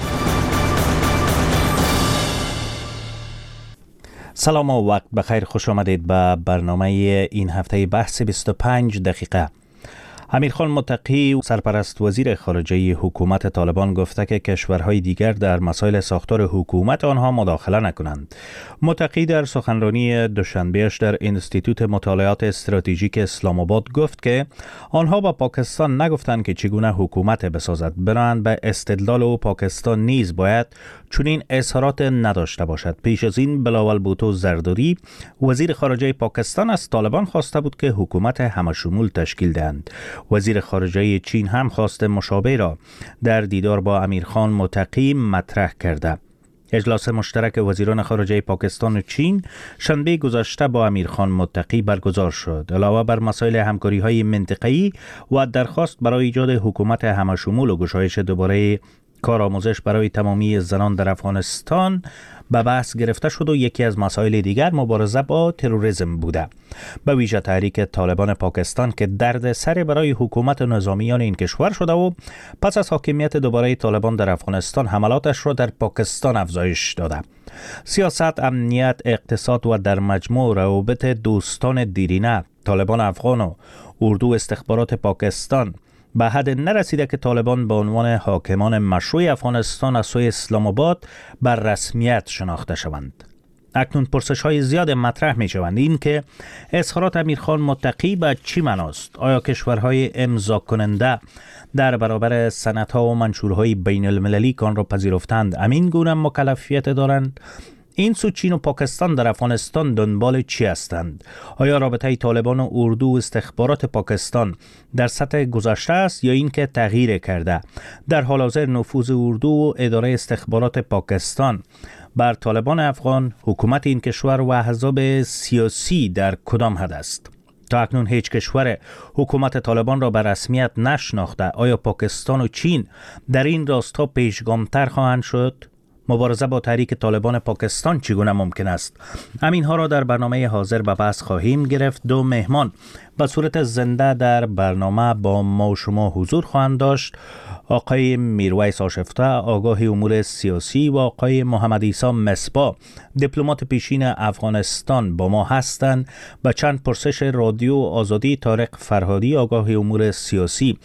سلام و وقت بخیر، خوش آمدید به برنامه این هفته بحث 25 دقیقه. امیرخان متقی سرپرست وزیر خارجه حکومت طالبان گفته که کشورهای دیگر در مسائل ساختار حکومت آنها مداخله نکنند. متقی در سخنرانی دوشنبه‌اش در انستیتوت مطالعات استراتژیک اسلام آباد گفت که آنها با پاکستان نگفتند که چگونه حکومت بسازد، بنابراین به استدلال او پاکستان نیز باید چنین اظهارات نداشته باشد. پیش از این بلاول بوتو زرداری وزیر خارجه پاکستان از طالبان خواسته بود که حکومت همشمول تشکیل دهند. وزیر خارجه چین هم خواست مشابه را در دیدار با امیرخان متقی مطرح کرده. اجلاس مشترک وزیران خارجه پاکستان و چین شنبه گذشته با امیرخان متقی برگزار شد. علاوه بر مسائل همکاری‌های منطقه‌ای و درخواست برای ایجاد حکومت همشمول و گشایش دوباره کارآموزش برای تمامی زنان در افغانستان به بحث گرفته شد و یکی از مسائل دیگر مبارزه با تروریسم بوده. به ویژه تحریک طالبان پاکستان که درد سر برای حکومت و نظامیان این کشور شده و پس از حاکمیت دوباره طالبان در افغانستان حملاتش را در پاکستان افزایش داده. سیاست، امنیت، اقتصاد و در مجموع روابط دوستان دیرینه طالبان افغان و اردو استخبارات پاکستان به حد نرسیده که طالبان به عنوان حاکمان مشروع افغانستان از سوی اسلام آباد بر رسمیت شناخته شوند. اکنون پرسش های زیاد مطرح می شوند. این که اظهارات امیرخان متقی به چی معناست؟ آیا کشورهای امضا کننده در برابر سندها و منشورهای بین المللی که آن را پذیرفتند همین گونه مکلفیت دارند؟ این سو چین و پاکستان در افغانستان دنبال چی هستند؟ آیا رابطه طالبان و اردو و استخبارات پاکستان در سطح گذشته است یا اینکه تغییر کرده؟ در حال حاضر نفوذ اردو و اداره استخبارات پاکستان بر طالبان افغان، حکومت این کشور و احزاب سیاسی در کدام حد است؟ تا اکنون هیچ کشور حکومت طالبان را به رسمیت نشناخته. آیا پاکستان و چین در این راستا پیشگامتر خواهند شد؟ مبارزه با تحریک طالبان پاکستان چگونه ممکن است؟ همینها را در برنامه حاضر به بحث خواهیم گرفت. 2 مهمان به صورت زنده در برنامه با ما و شما حضور خواهند داشت. آقای میرویس آشفته، آگاه امور سیاسی، و آقای محمد عیسی مصباح، دیپلمات پیشین افغانستان با ما هستند. به چند پرسش رادیو آزادی طارق فرهادی، آگاه امور سیاسی،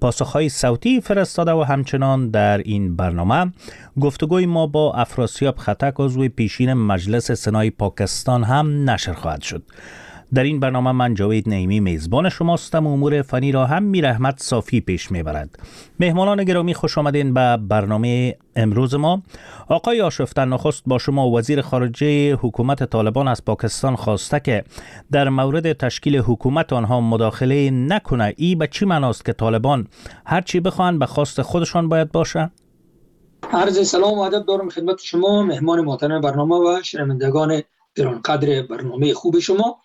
پاسخهای صوتی فرستاده و همچنان در این برنامه گفتگوی ما با افراسیاب خطک عضو پیشین مجلس سنای پاکستان هم نشر خواهد شد. در این برنامه من جاوید نعیمی میزبان شماستم و امور فنی را هم میر احمد صافی پیش میبرد. مهمانان گرامی خوش آمدین به برنامه امروز ما. آقای آشفته، نخست با شما وزیر خارجه حکومت طالبان از پاکستان خواسته که در مورد تشکیل حکومت آنها مداخله نکنه. ای به چی معناست که طالبان هر چی بخوان به خواست خودشان باید باشه؟ عرض سلام و ادب دارم خدمت شما مهمان محترم برنامه و شنوندگان گرانقدر برنامه خوب شما.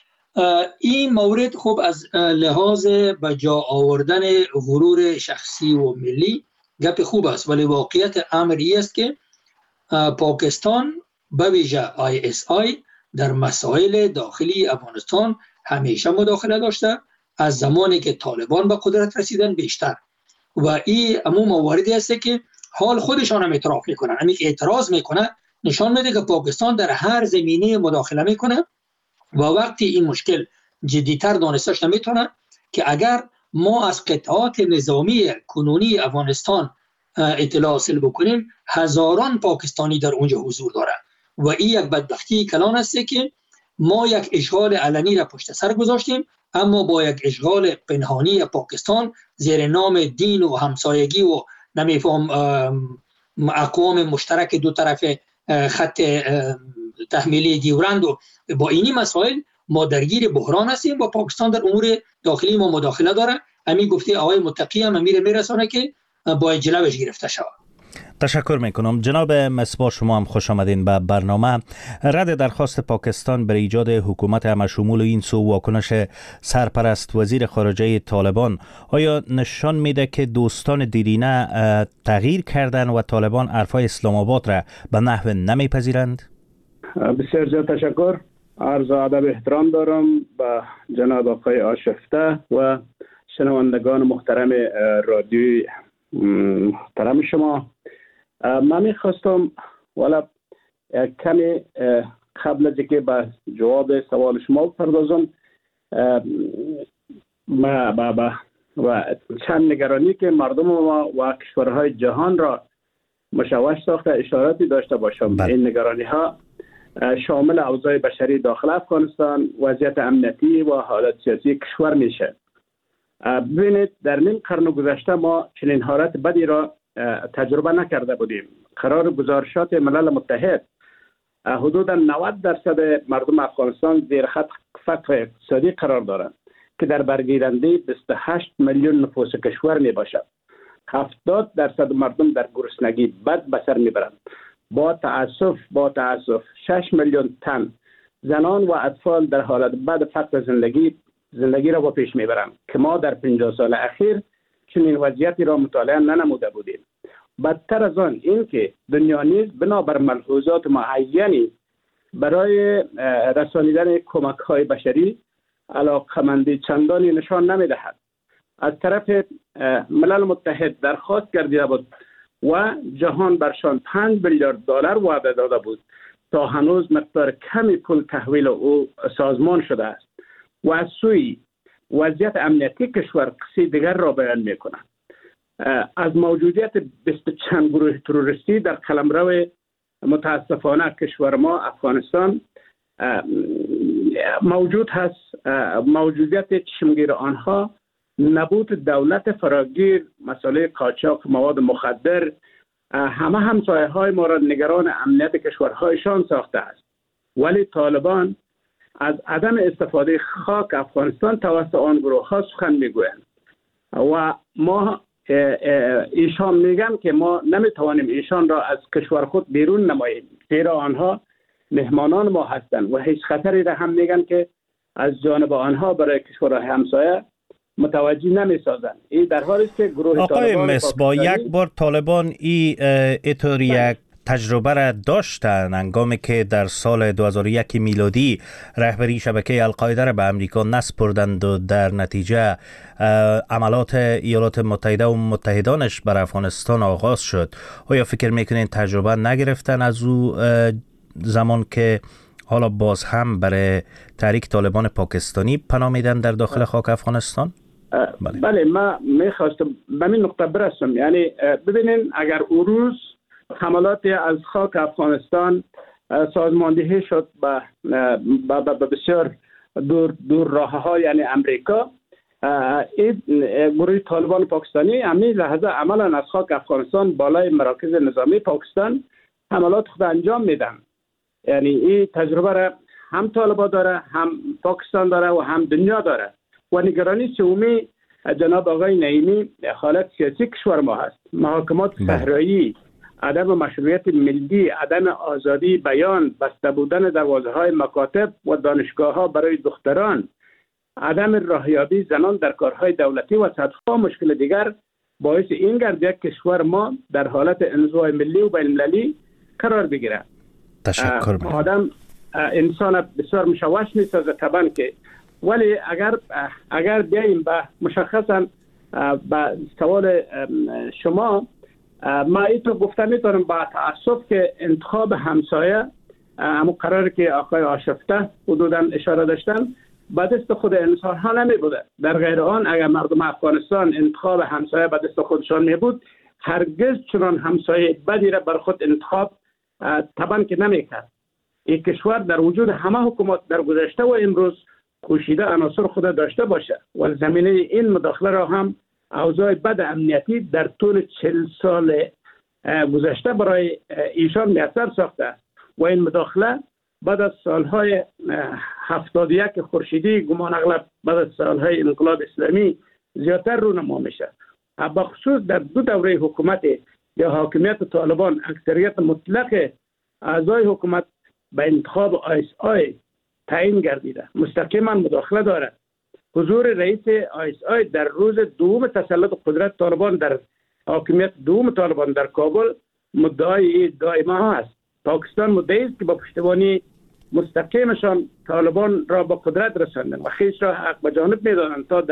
این مورد خوب از لحاظ به جا آوردن غرور شخصی و ملی گپ خوب است، ولی واقعیت امر است که پاکستان به ویژه ISI در مسائل داخلی افغانستان همیشه مداخله داشته، از زمانی که طالبان به قدرت رسیدن بیشتر، و این همون مواردی است که حال خودشان هم اعتراف میکنن. همین که اعتراض میکنه نشان میده که پاکستان در هر زمینه مداخله میکنه و وقتی این مشکل جدیتر دانستش نمیتونه که اگر ما از قطعات نظامی کنونی افغانستان اطلاع حاصل بکنیم، هزاران پاکستانی در اونجا حضور داره و این یک بدبختی کلان است که ما یک اشغال علنی را پشت سر گذاشتیم، اما با یک اشغال پنهانی پاکستان زیر نام دین و همسایگی و نمیفهم اقوام مشترک دو طرف خط تحمیلی دیورند و با اینی مسائل ما درگیر بحران هستیم و پاکستان در امور داخلی ما مداخله داره. همین گفته آقای متقی هم میرسانه که باید جلوش گرفته شود. تشکر میکنم. جناب مصباح، شما هم خوش آمدین به برنامه. رد درخواست پاکستان برای ایجاد حکومت همشمول این سو واکنش سرپرست وزیر خارجه طالبان آیا نشان میده که دوستان دیرینه تغییر کردن و طالبان حرفای اسلام آباد را به نحو نمیپذیرند؟ بسیار زیاد تشکر. عرض ادب احترام دارم به جناب آقای آشفته و شنوندگان محترم رادیوی محترم شما. من میخواستم والا کمی قبل از اینکه به جواب سوال شما بپردازم و چند نگرانی که مردم ما و کشورهای جهان را مشوش ساخته اشاراتی داشته باشم. این نگرانی ها شامل اوضاع بشری داخل افغانستان، وضعیت امنیتی و حالت سیاسی کشور میشه. ببینید در نیم قرن گذشته ما چنین حالت بدی را تجربه نکرده بودیم. قرار گزارشات ملل متحد حدوداً 90% مردم افغانستان زیر خط فقر اقتصادی قرار دارند که در برگیرنده 28 میلیون نفوس کشور می باشد. 70% مردم در گرسنگی بد به سر میبرند. با تأسف 6 میلیون تن زنان و اطفال در حالت بد فقر زندگی را با پیش میبرند که ما در 50 سال اخیر چنین وضعیتی را مطالعه ننموده بودیم. بدتر از آن این که دنیا نیز بنابر ملحوظات معینی برای رسانیدن کمک های بشری علاقمندی چندانی نشان نمیدهد. از طرف ملل متحد درخواست گردیده بود و جهان برشان 5 میلیارد دلار وعده داده بود تا هنوز مقدار کمی پول تحویل او سازمان شده است و از سوی وضعیت امنیتی کشور قصه دیگر را بیان میکنه. از موجودیت 20 چند گروه تروریستی در قلمرو متاسفانه کشور ما افغانستان موجود هست. موجودیت چشمگیر آنها نبود دولت فراگیر، مسئله قاچاق مواد مخدر، همه همسایه های ما را نگران امنیت کشورهایشان ساخته است. ولی طالبان از عدم استفاده خاک افغانستان توسط آن گروه ها سخن میگویند و ما ایشان میگن که ما نمیتوانیم ایشان را از کشور خود بیرون نماییم، زیرا آنها مهمانان ما هستند و هیچ خطری را هم میگن که از جانب آنها برای کشورهای همسایه متوجه نمیسازند. این در حالی است که گروه آقای مصباح، یک بار طالبان اینطور یک تجربه را داشتن هنگامی که در سال 2001 میلادی رهبری شبکه القاعده را به امریکا نسپردند و در نتیجه عملات ایالات متحده و متحدانش بر افغانستان آغاز شد. آیا فکر میکنین تجربه نگرفتن از او زمان که حالا باز هم برای تحریک طالبان پاکستانی پناه میدن در داخل خاک افغانستان؟ بله ما میخواستم به این نقطه برسم. یعنی ببینین اگر اون روز حملات از خاک افغانستان سازماندهی شد به بسیار دور راه ها، یعنی امریکا، این گروه طالبان پاکستانی همین لحظه عملا از خاک افغانستان بالای مراکز نظامی پاکستان حملات خود انجام میدن. یعنی این تجربه را هم طالبان داره، هم پاکستان داره و هم دنیا داره. و نگرانی سومی جناب آقای نعیمی حالت سیاسی کشور ما هست. محاکمات صحرایی، عدم مشروعیت ملی، عدم آزادی بیان، بسته بودن دروازه های مکاتب و دانشگاه ها برای دختران، عدم راهیابی زنان در کارهای دولتی و صدها مشکل دیگر باعث این گردید کشور ما در حالت انزوای ملی و بین المللی قرار بگیره. تشکر. آدم انسان بسیار مشوش نیست از طبعا که، ولی اگر بیاییم به مشخصا به سوال شما، ما اینطور گفته میتونم با تأسف که انتخاب همسایه همون قرار که آقای آشفته حدودا اشاره داشتن به دست خود انسان ها نمی بوده. در غیر آن اگر مردم افغانستان انتخاب همسایه به دست خودشان می بود، هرگز چنان همسایه بدی را بر خود انتخاب طبعا که نمی کرد. این کشور در وجود همه حکومت در گذشته و امروز کوشیده عناصر خود داشته باشه و زمینه این مداخله را هم اوضاع بد امنیتی در طول 40 سال گذشته برای ایشان میسر ساخته است و این مداخله بعد از سالهای 71 خورشیدی گمان اغلب بعد از سالهای انقلاب اسلامی زیادتر رونما میشه. بخصوص در دو دوره حکومت یا حاکمیت طالبان اکثریت مطلق اعضای حکومت به انتخاب آی تعیین گردیده، مستقیما مداخله دارد. حضور رئیس آی در روز دوم تسلط قدرت طالبان در حاکمیت دوم طالبان در کابل مدعای دائما هست. پاکستان مدعی است که با پشتیبانی مستقیمشان طالبان را به قدرت رساندن و خویش را حق به جانب می‌دانند تا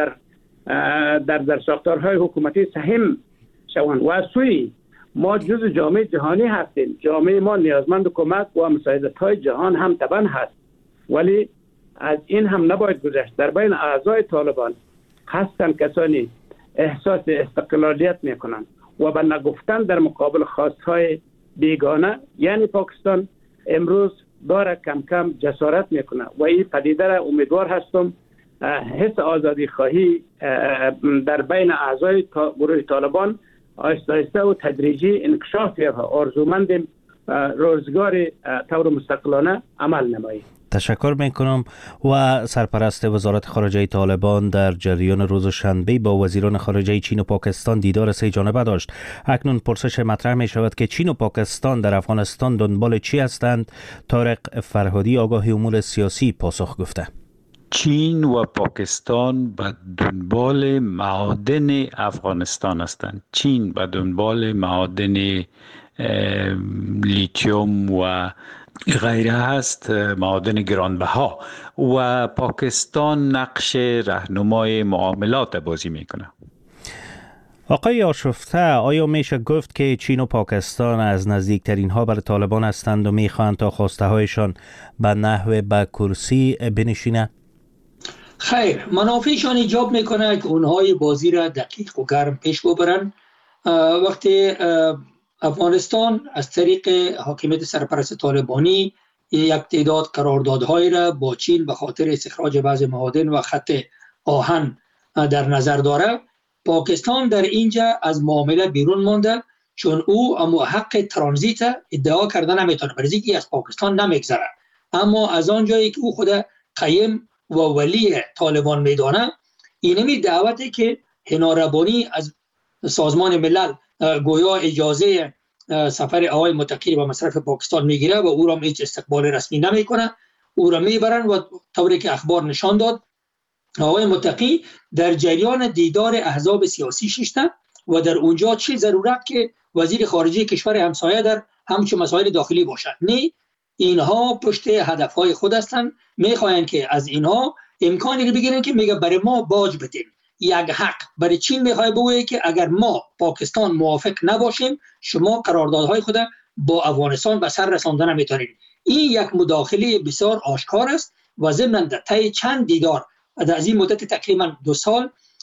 در ساختارهای حکومتی سهم شوند. و از سوی ما جزء جامعه جهانی هستیم. جامعه ما نیازمند کمک و مساعدت‌های جهان هم طبعا هست، ولی از این هم نباید گذشت. در بین اعضای طالبان هستند کسانی احساس استقلالیت میکنند و به نگفتن در مقابل خواستهای بیگانه، یعنی پاکستان امروز داره کم کم جسارت میکنه و این پدیده را امیدوار هستم حس آزادی خواهی در بین اعضای گروه طالبان آهسته آهسته و تدریجی انکشاف یابد. آرزومندیم روزگار طور مستقلانه عمل نمایید. تشکر میکنم. و سرپرست وزارت خارجه طالبان در جریان روز شنبه با وزیران خارجه چین و پاکستان دیدار سه جانبه داشت. اکنون پرسش مطرح می شود که چین و پاکستان در افغانستان دنبال چی هستند؟ طارق فرهادی آگاه امور سیاسی پاسخ گفته. چین و پاکستان به دنبال معادن افغانستان هستند. چین به دنبال معادن لیتیوم و غیره هست، معادن گرانبها، و پاکستان نقش راهنمای معاملات بازی میکنه. آقای آشفته، آیا میشه گفت که چین و پاکستان از نزدیکترین ها بر طالبان هستند و میخواهند تا خواسته هایشان به نحو به کرسی بنشینه؟ خیر، منافعشان ایجاب میکنه که اونهای بازی را دقیق و گرم پیش ببرن. وقتی افغانستان از طریق حاکمیت سرپرست طالبانی یک تعداد قراردادهای را با چین به خاطر استخراج بعض معادن و خط آهن در نظر داره، پاکستان در اینجا از معامله بیرون مانده، چون او اما حق ترانزیت ادعا کرده نمیتونه، برای اینکه از پاکستان نمیگذره. اما از آن جایی که او خود قیم و ولی طالبان میدانه، اینمی دعوتی که حنا ربانی از سازمان ملل گویا اجازه سفر آقای متقی به مصرف پاکستان میگیره و او را هیچ استقبال رسمی نمیکنه، او را میبرن و طوری که اخبار نشان داد آقای متقی در جریان دیدار احزاب سیاسی ششته و در اونجا چه ضرورت که وزیر خارجه کشور همسایه در همچون مسائل داخلی باشد. نه، اینها پشت هدفهای خود هستند، میخواین که از اینها امکانی رو بگیرن که میگه برای ما باج بدین. یک حق برای چین میخواد بگه که اگر ما پاکستان موافق نباشیم شما قراردادهای خود با افغانستان به سر رساندن نمیتونید. این یک مداخله بسیار آشکار است و ضمن طی چند دیدار از این مدت تقریبا 2 سال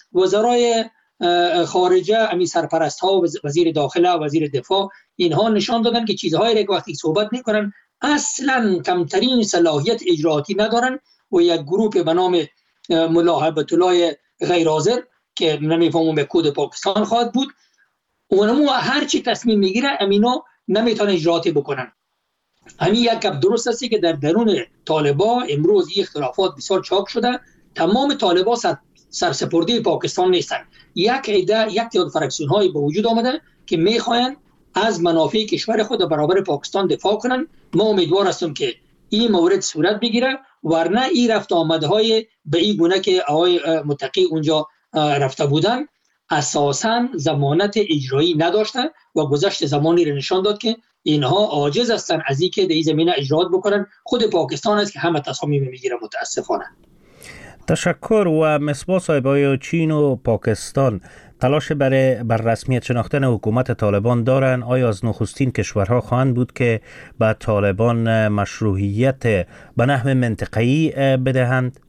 وزرای خارجه، امی سرپرست ها، وزیر داخله و وزیر دفاع، اینها نشان دادن که چیزهایی که وقتی صحبت میکنن اصلا کمترین صلاحیت اجراعاتی ندارن و یک گروه به نام ملا هیبت الله غیر حاضر که نمیفهمم به کد پاکستان خواهد بود، اونمو هر چی تصمیم میگیره امینا نمیتونه اجراعاتی بکنن. همین یک گپ درست است که در درون طالبان امروز این اختلافات بسیار چاق شده. تمام طالبان سرسپرده پاکستان نیستن. یک تعداد فرکسیون های به وجود آمده که میخواین از منافع کشور خود در برابر پاکستان دفاع کنن. ما امیدوار هستم که این مورد صورت بگیره، ورنه این رفت آمده های به این گونه که آقای متقی اونجا رفته بودن اساساً ضمانت اجرایی نداشتن و گذشت زمانی را نشان داد که اینها عاجز هستند از اینکه در این زمینه اجرات بکنن. خود پاکستان است که همه تصامیم میگیره متاسفانه. تشکر. و مصباح صاحب، آیا چین و پاکستان تلاش بر رسمیت شناختن حکومت طالبان دارند؟ آیا از نخستین کشورها خواهند بود که به طالبان مشروعیت به نحو منطقه‌ای بدهند؟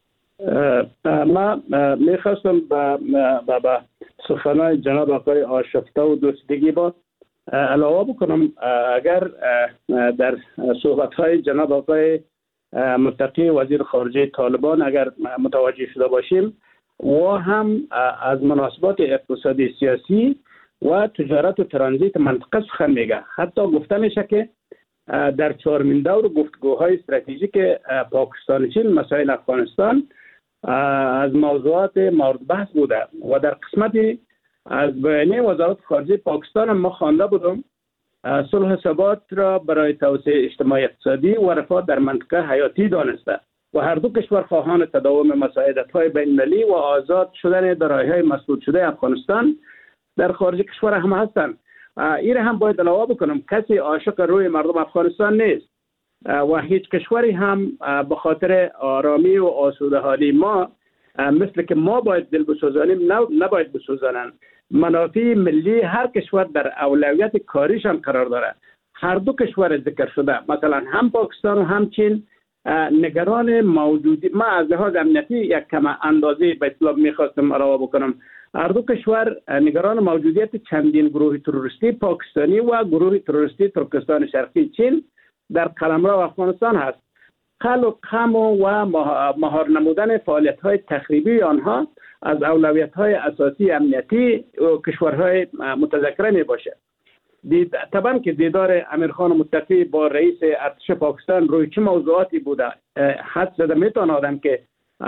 ما میخواستم با سخنان جناب آقای آشفته و دوستگی با علاوه بکنم. اگر در صحبت‌های جناب آقای متقی وزیر خارجه طالبان اگر متوجه شده باشیم، و هم از مناسبات اقتصادی سیاسی و تجارت و ترانزیت منطقه سخن میگه. حتی گفته میشه که در چهارمین دور گفتگوهای استراتژیک پاکستان چین مسائل افغانستان از موضوعات مورد بحث بوده و در قسمتی از بیانیه وزارت خارجه پاکستان ما خوانده بودم صلح و ثبات را برای توسعه اجتماعی اقتصادی و رفاه در منطقه حیاتی دانسته و هر دو کشور خواهان تداوم مساعدت‌های بین‌المللی و آزاد شدن دارایی‌های مسدود شده افغانستان در خارج کشور هم هستند. این هم باید علاوه بکنم، کسی عاشق روی مردم افغانستان نیست و هیچ کشوری هم به خاطر آرامی و آسوده حالی ما مثل که ما باید دل بسوزانیم نباید بسوزانند. منافع ملی هر کشور در اولویت کاریشان قرار داره. هر دو کشور ذکر شده، مثلا هم پاکستان و هم چین نگران موجودی ما از لحاظ امنیتی یک کم اندازه به اطلاق میخواستم علاوه بکنم. هر دو کشور نگران موجودیت چندین گروه تروریستی پاکستانی و گروه تروریستی ترکستان شرقی چین در قلمرو افغانستان هست. خلق و خم و مهار نمودن فعالیت‌های تخریبی آنها از اولویت‌های اساسی امنیتی کشورهای متذکره میباشه. طبعا که دیدار امیرخان متقی با رئیس ارتش پاکستان روی چه موضوعاتی بوده حد زده میتونه آدم که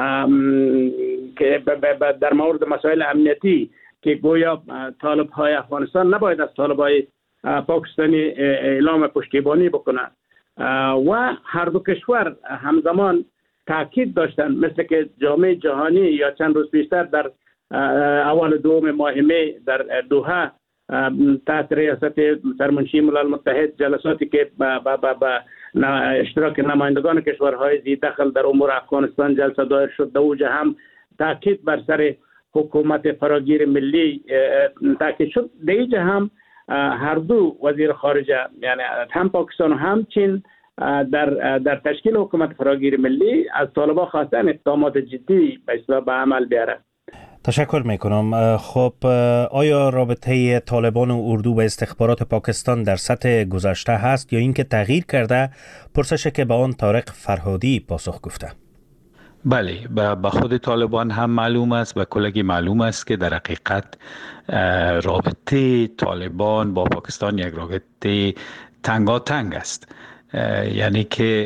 در مورد مسائل امنیتی که گویا طالب‌های افغانستان نباید از طالب‌های پاکستانی اعلام پشتیبانی بکنه و هر دو کشور همزمان تاکید داشتن، مثل که جامعه جهانی یا چند روز پیشتر در اول دوم ماه می در دوحه تحت ریاست سرمنشی ملل متحد جلساتی که با اشتراک نمایندگان کشورهای ذی دخل در امور افغانستان جلسه دایر شد، در اوج هم تاکید بر سر حکومت فراگیر ملی تاکید شد. در اینجا هم هر دو وزیر خارجه یعنی هم پاکستان و هم چین در تشکیل حکومت فراگیر ملی از طالبان خواستن اقدامات جدی به عمل بیاره. تشکر میکنم. خب آیا رابطه طالبان و اردو به استخبارات پاکستان در سطح گذشته هست یا اینکه تغییر کرده؟ پرسش که به آن طارق فرهادی پاسخ گفته. بله، به خود طالبان هم معلوم است و کلگی معلوم است که در حقیقت رابطه طالبان با پاکستان یک رابطه تنگاتنگ است. یعنی که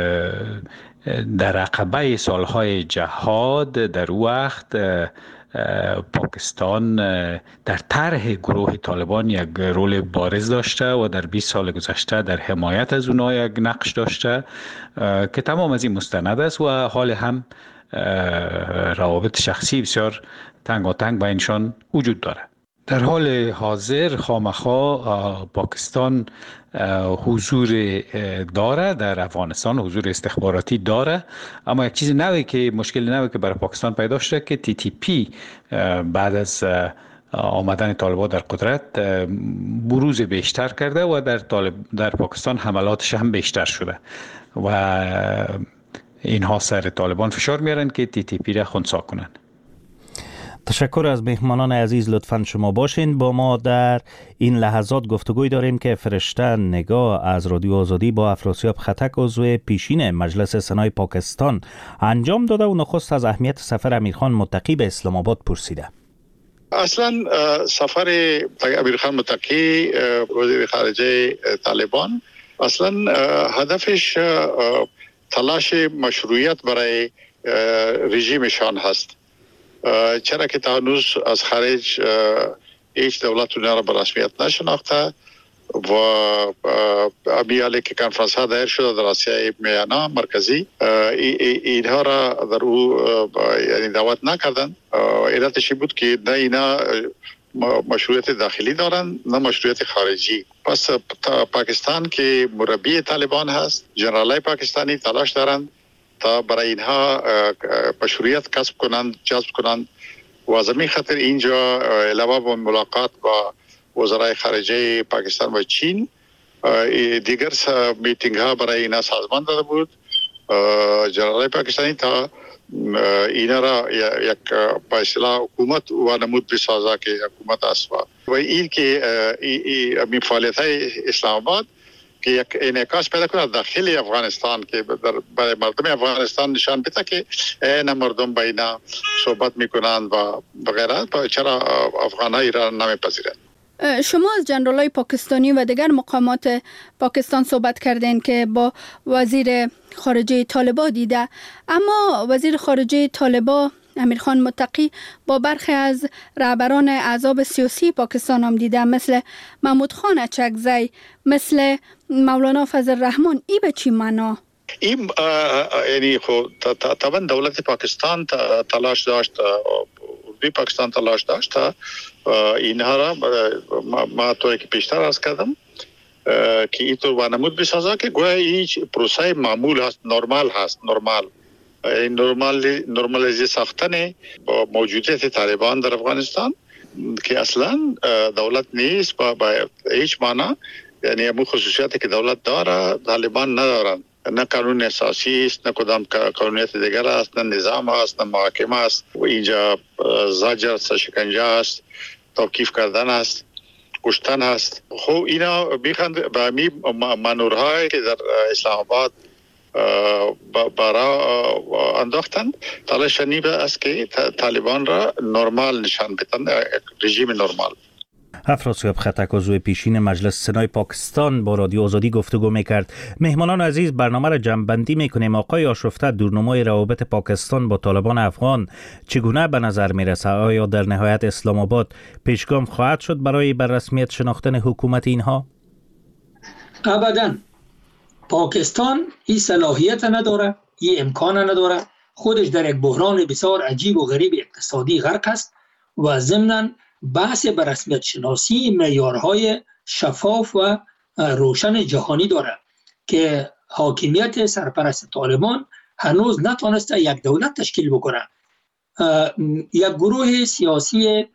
در عقبه سالهای جهاد در وقت پاکستان در طرح گروه طالبان یک رول بارز داشته و در 20 سال گذشته در حمایت از اونها یک نقش داشته که تمام از این مستند است و حال هم روابط شخصی بسیار تنگاتنگ بینشان وجود داره. در حال حاضر خامخا پاکستان حضور داره در افغانستان، حضور استخباراتی داره، اما یک چیز نوی که مشکل نوی که برای پاکستان پیدا شده که TTP بعد از آمدن طالبان در قدرت بروز بیشتر کرده و در پاکستان حملاتش هم بیشتر شده و اینها سر طالبان فشار میارن که TTP را خنثی کنن. تشکر از مهمانان عزیز. لطفاً شما باشین. با ما در این لحظات گفتگوی داریم که فرشته نگاه از رادیو آزادی با افراسیاب خطک عضو پیشین مجلس سنای پاکستان انجام داده و نخست از اهمیت سفر امیرخان متقی به اسلام آباد پرسیده. اصلا سفر امیرخان متقی وزیر خارجه طالبان اصلا هدفش تلاش مشروعیت برای رژیمشان هست، چرا که تا هنوز از خارج هیچ دولت اونها را به رسمیت نشناخته و امیالی که کنفرانس ها دایر شده در آسیای میانه مرکزی اینها را در او یعنی دعوت نکردن. علتش بود که نه اینا مشروعیت داخلی دارن نه مشروعیت خارجی. پس پاکستان که مربی طالبان هست، جنرالای پاکستانی تلاش دارند تا برای اینها مشروعیت کسب کنند، جذب کنند و از همین خاطر اینجا علاوه بر ملاقات با وزرای خارجه پاکستان و چین دیگر میتینگ ها برای اینا سازمان داده بود. جنرالای پاکستانی تا اینا را یک به اصطلاح حکومت و نمود بسازه که حکومت است و این که این فعالیت های اسلام آباد که یک انعکاس پیدا کنه داخل افغانستان که برای مردم افغانستان نشان بده که این مردم با اینا صحبت میکنند و غیره، چرا افغان‌ها ایران نمیپذیرند. شما از جنرالای پاکستانی و دیگر مقامات پاکستان صحبت کردین که با وزیر خارجه طالبان دیده، اما وزیر خارجه طالبان امیرخان متقی با برخی از رهبران احزاب سیاسی پاکستان هم دیده، مثل محمود خان اچکزی، مثل مولانا فضل الرحمن. ای به چی معنا؟ این یعنی خب طبعا دولت پاکستان تلاش داشت، اردوی پاکستان تلاش داشت اینها را ما طوری که پیشتر عرض کردم که اینطور وانمود بسازه که گویا هیچ پروسه معمول هست، نرمال هست، نرمالیزی ساختن با موجودیت طالبان در افغانستان که اصلا دولت نیست با هیچ معنا، یعنی همون خصوصیاتی که دولت داره طالبان ندارن، نه قانون اساسی است، نه کدام قانونیت دیگر است، نه نظام است، نه محاکمه است و اینجا زجر است، شکنجه است، توقیف کردن است، کشتن است. خب اینا میخوند به همین منورهایی که در اسلام آباد برا انداختند تلاش نیبه است که طالبان را نرمال نشان بدن، رژیم نرمال. افراسیاب خطک عضو پیشین مجلس سنای پاکستان با رادیو آزادی گفتگو میکرد. مهمانان عزیز، برنامه را جمع‌بندی میکنیم. آقای آشفته، دورنمای روابط پاکستان با طالبان افغان چگونه به نظر میرسه؟ آیا در نهایت اسلام آباد پیشگام خواهد شد برای بر رسمیت شناختن حکومت اینها؟ ابداً. پاکستان این صلاحیت نداره، این امکان نداره. خودش در یک بحران بسیار عجیب و غریب اقتصادی غرق است و ضمناً بحث بر رسمیت شناسی معیارهای شفاف و روشن جهانی داره که حاکمیت سرپرست طالبان هنوز نتونسته یک دولت تشکیل بکنه. یک گروه سیاسی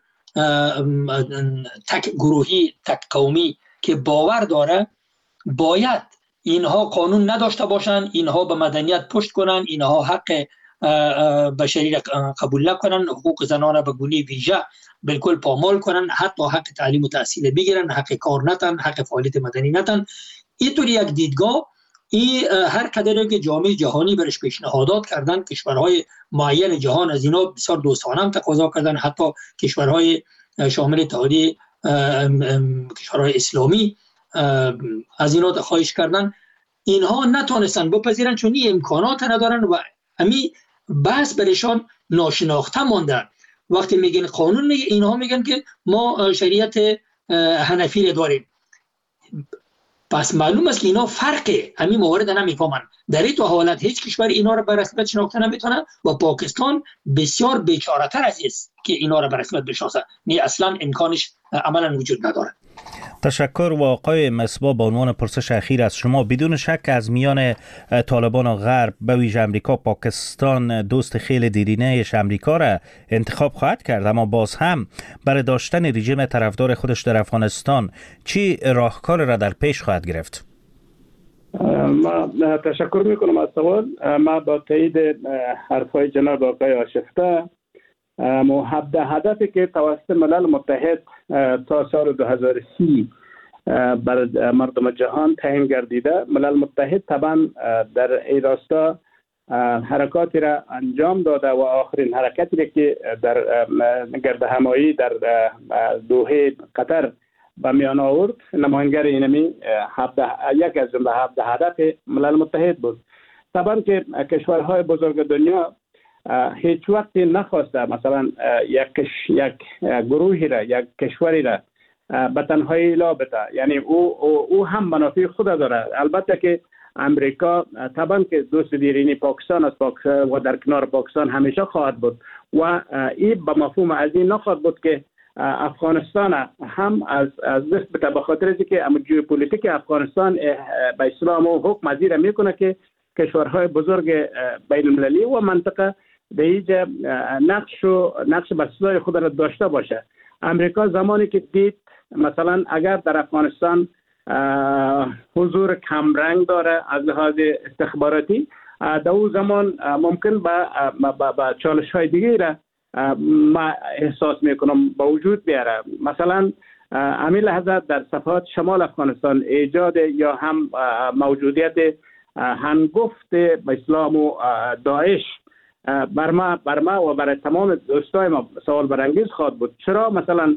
تک گروهی، تک قومی که باور داره باید اینها قانون نداشته باشن، اینها به مدنیت پشت کنن، اینها حق بشری قبول نکنن، حقوق زنان به گونه ویژه بالکل پامال کنن، حتی حق تعلیم و تحصیل بگیرن، حق کار نتن، حق فعالیت مدنی نتن. اینطور یک دیدگاه هر قدری که جامعه جهانی برش پیشنهادات کردن، کشورهای معین جهان از اینا بسیار دوستانه هم تقاضا کردن، حتی کشورهای شامل اتحادیه کشورهای اسلامی از اینا خواهش کردن، اینها نتونستن بپذیرن چون این امکانات ندارن و همین بحث برشان ناشناخته ماندن. وقتی میگن قانون میگه، اینها میگن که ما شریعت حنفی داریم. پس معلوم است که اینا فرق همین موارد نمیفهمن. در این حالت هیچ کشور اینا را به رسمیت شناخته نمیتونه و پاکستان بسیار بیچاره‌تر از است که اینا را به رسمیت بشناسه. نه اصلا امکانش عملا وجود نداره. تشکر. و آقای مصباح، به عنوان پرسش اخیر از شما، بدون شک از میان طالبان و غرب به ویژه امریکا، پاکستان دوست خیلی دیرینه‌اش امریکا را انتخاب خواهد کرد، اما باز هم برای داشتن رژیم طرفدار خودش در افغانستان چی راهکار را در پیش خواهد گرفت؟ ما تشکر میکنم از سوال. ما با تایید حرفای جناب آقای آشفته هدفی که توسط ملل متحد تا سال 2030 بر مردم جهان تعیین گردیده، ملل متحد طبعا در این راستا حرکاتی را انجام داده و آخرین حرکتی را که در گرد همایی در دوحه قطر به میان آورد، نماینگر اینمی یک از جمله 17 هدف ملل متحد بود. طبعا که کشورهای بزرگ دنیا هیچ وقت نخواسته مثلا یک گروهی را، یک کشوری را به تنهایی لا بده، یعنی او هم منافع خود داره. البته که امریکا طبعا که دوست دیرینی پاکستان است و در کنار پاکستان همیشه خواهد بود و این به مفهوم از این نخواهد بود که افغانستان هم از دست بده، به خاطر اینکه ژئوپلیتیک افغانستان به اسلام و حکم ازیر میکنه که کشورهای بزرگ بین المللی و منطقه به اینجا نقش بسیاری خود را داشته باشه. امریکا زمانی که دید مثلا اگر در افغانستان حضور کمرنگ داره از لحاظ استخباراتی، در اون زمان ممکن با چالش های دیگه را ما احساس میکنم با وجود بیاره. مثلا همین لحظه در صفحات شمال افغانستان ایجاد یا هم موجودیت هنگفت به اسلام و داعش بر ما و برای تمام دوستای ما سوال برانگیز خواهد بود. چرا مثلا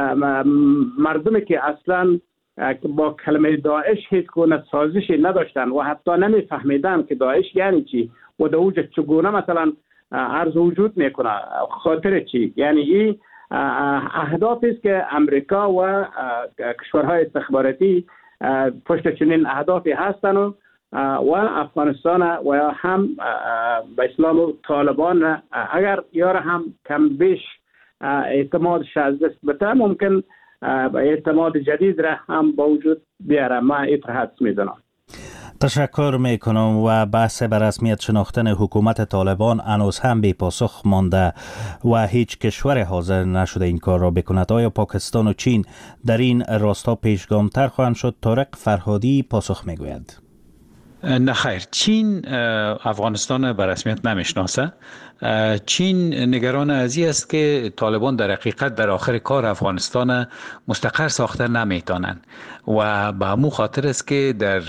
مردمی که اصلا با کلمه داعش هیچ گونه سازشی نداشتن و حتی نمیفهمیدن که داعش یعنی چی و در اوج چگونه مثلا عرض وجود میکنه، خاطر چی، یعنی این اهدافی است که امریکا و کشورهای استخباراتی پشت چنین اهدافی هستن و افغانستان و هم به اسلام و طالبان اگر یار هم کم بیش اعتمادش از دست بده، ممکن اعتماد جدید را هم با وجود بیاره. ما حدس میدونم. تشکر میکنم و بحث به رسمیت شناختن حکومت طالبان هنوز هم بی پاسخ مانده و هیچ کشور حاضر نشده این کار را بکند. آیا پاکستان و چین در این راستا پیشگامتر خواهند شد؟ طارق فرهادی پاسخ میگوید. نه خیر، چین افغانستان به رسمیت نمیشناسه. چین نگران از این است که طالبان در حقیقت در آخر کار افغانستان مستقر ساخته نمیتونن و به همون خاطر است که در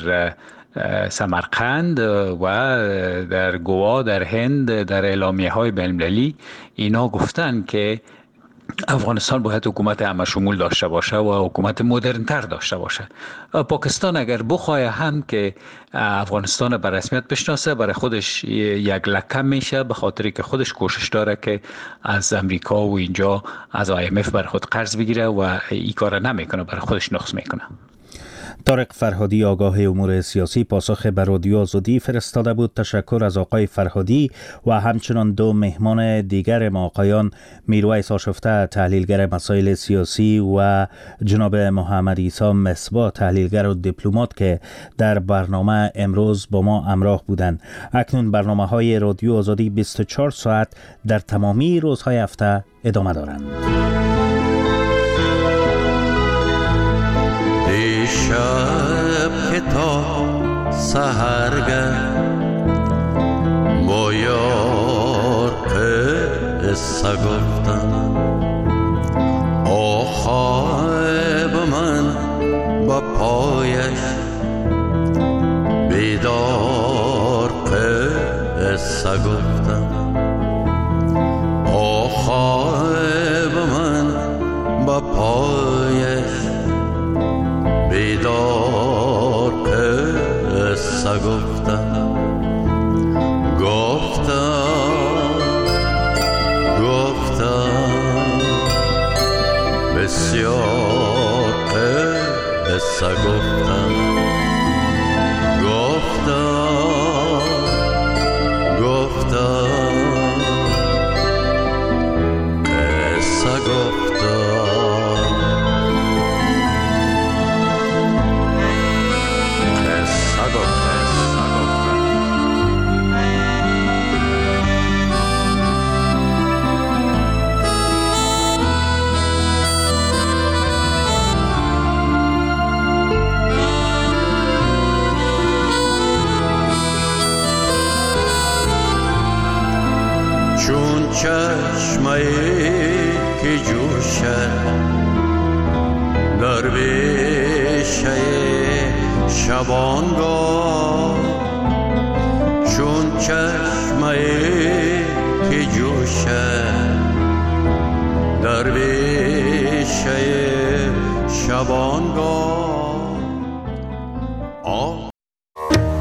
سمرقند و در گوا در هند در اعلامیه های بین المللی اینا گفتن که افغانستان باید حکومت همه‌شمول داشته باشه و حکومت مدرن‌تر داشته باشه. پاکستان اگر بخواه هم که افغانستان به رسمیت بشناسه، برای خودش یک لکه میشه، به خاطری که خودش کوشش داره که از امریکا و اینجا از IMF برای خود قرض بگیره و این کار نمیکنه، برای خودش نقص میکنه. طارق فرهادی آگاه امور سیاسی پاسخ به رادیو آزادی فرستاده بود. تشکر از آقای فرهادی و همچنان دو مهمان دیگر ما، آقایان میرویس آشفته تحلیلگر مسائل سیاسی و جناب محمد عیسی مصباح تحلیلگر و دیپلمات که در برنامه امروز با ما همراه بودند. اکنون برنامه‌های رادیو آزادی 24 ساعت در تمامی روزهای هفته ادامه دارند. شب که تا سحرگه با یار قصه گفتم، آخواب من با پایش بیدار قصه گفتم، آخواب من با پایش بیدار قصه گفتم، بسیار قصه گفتم، قصه گفتم. چشمه که جوشد در بیشه شبانگاه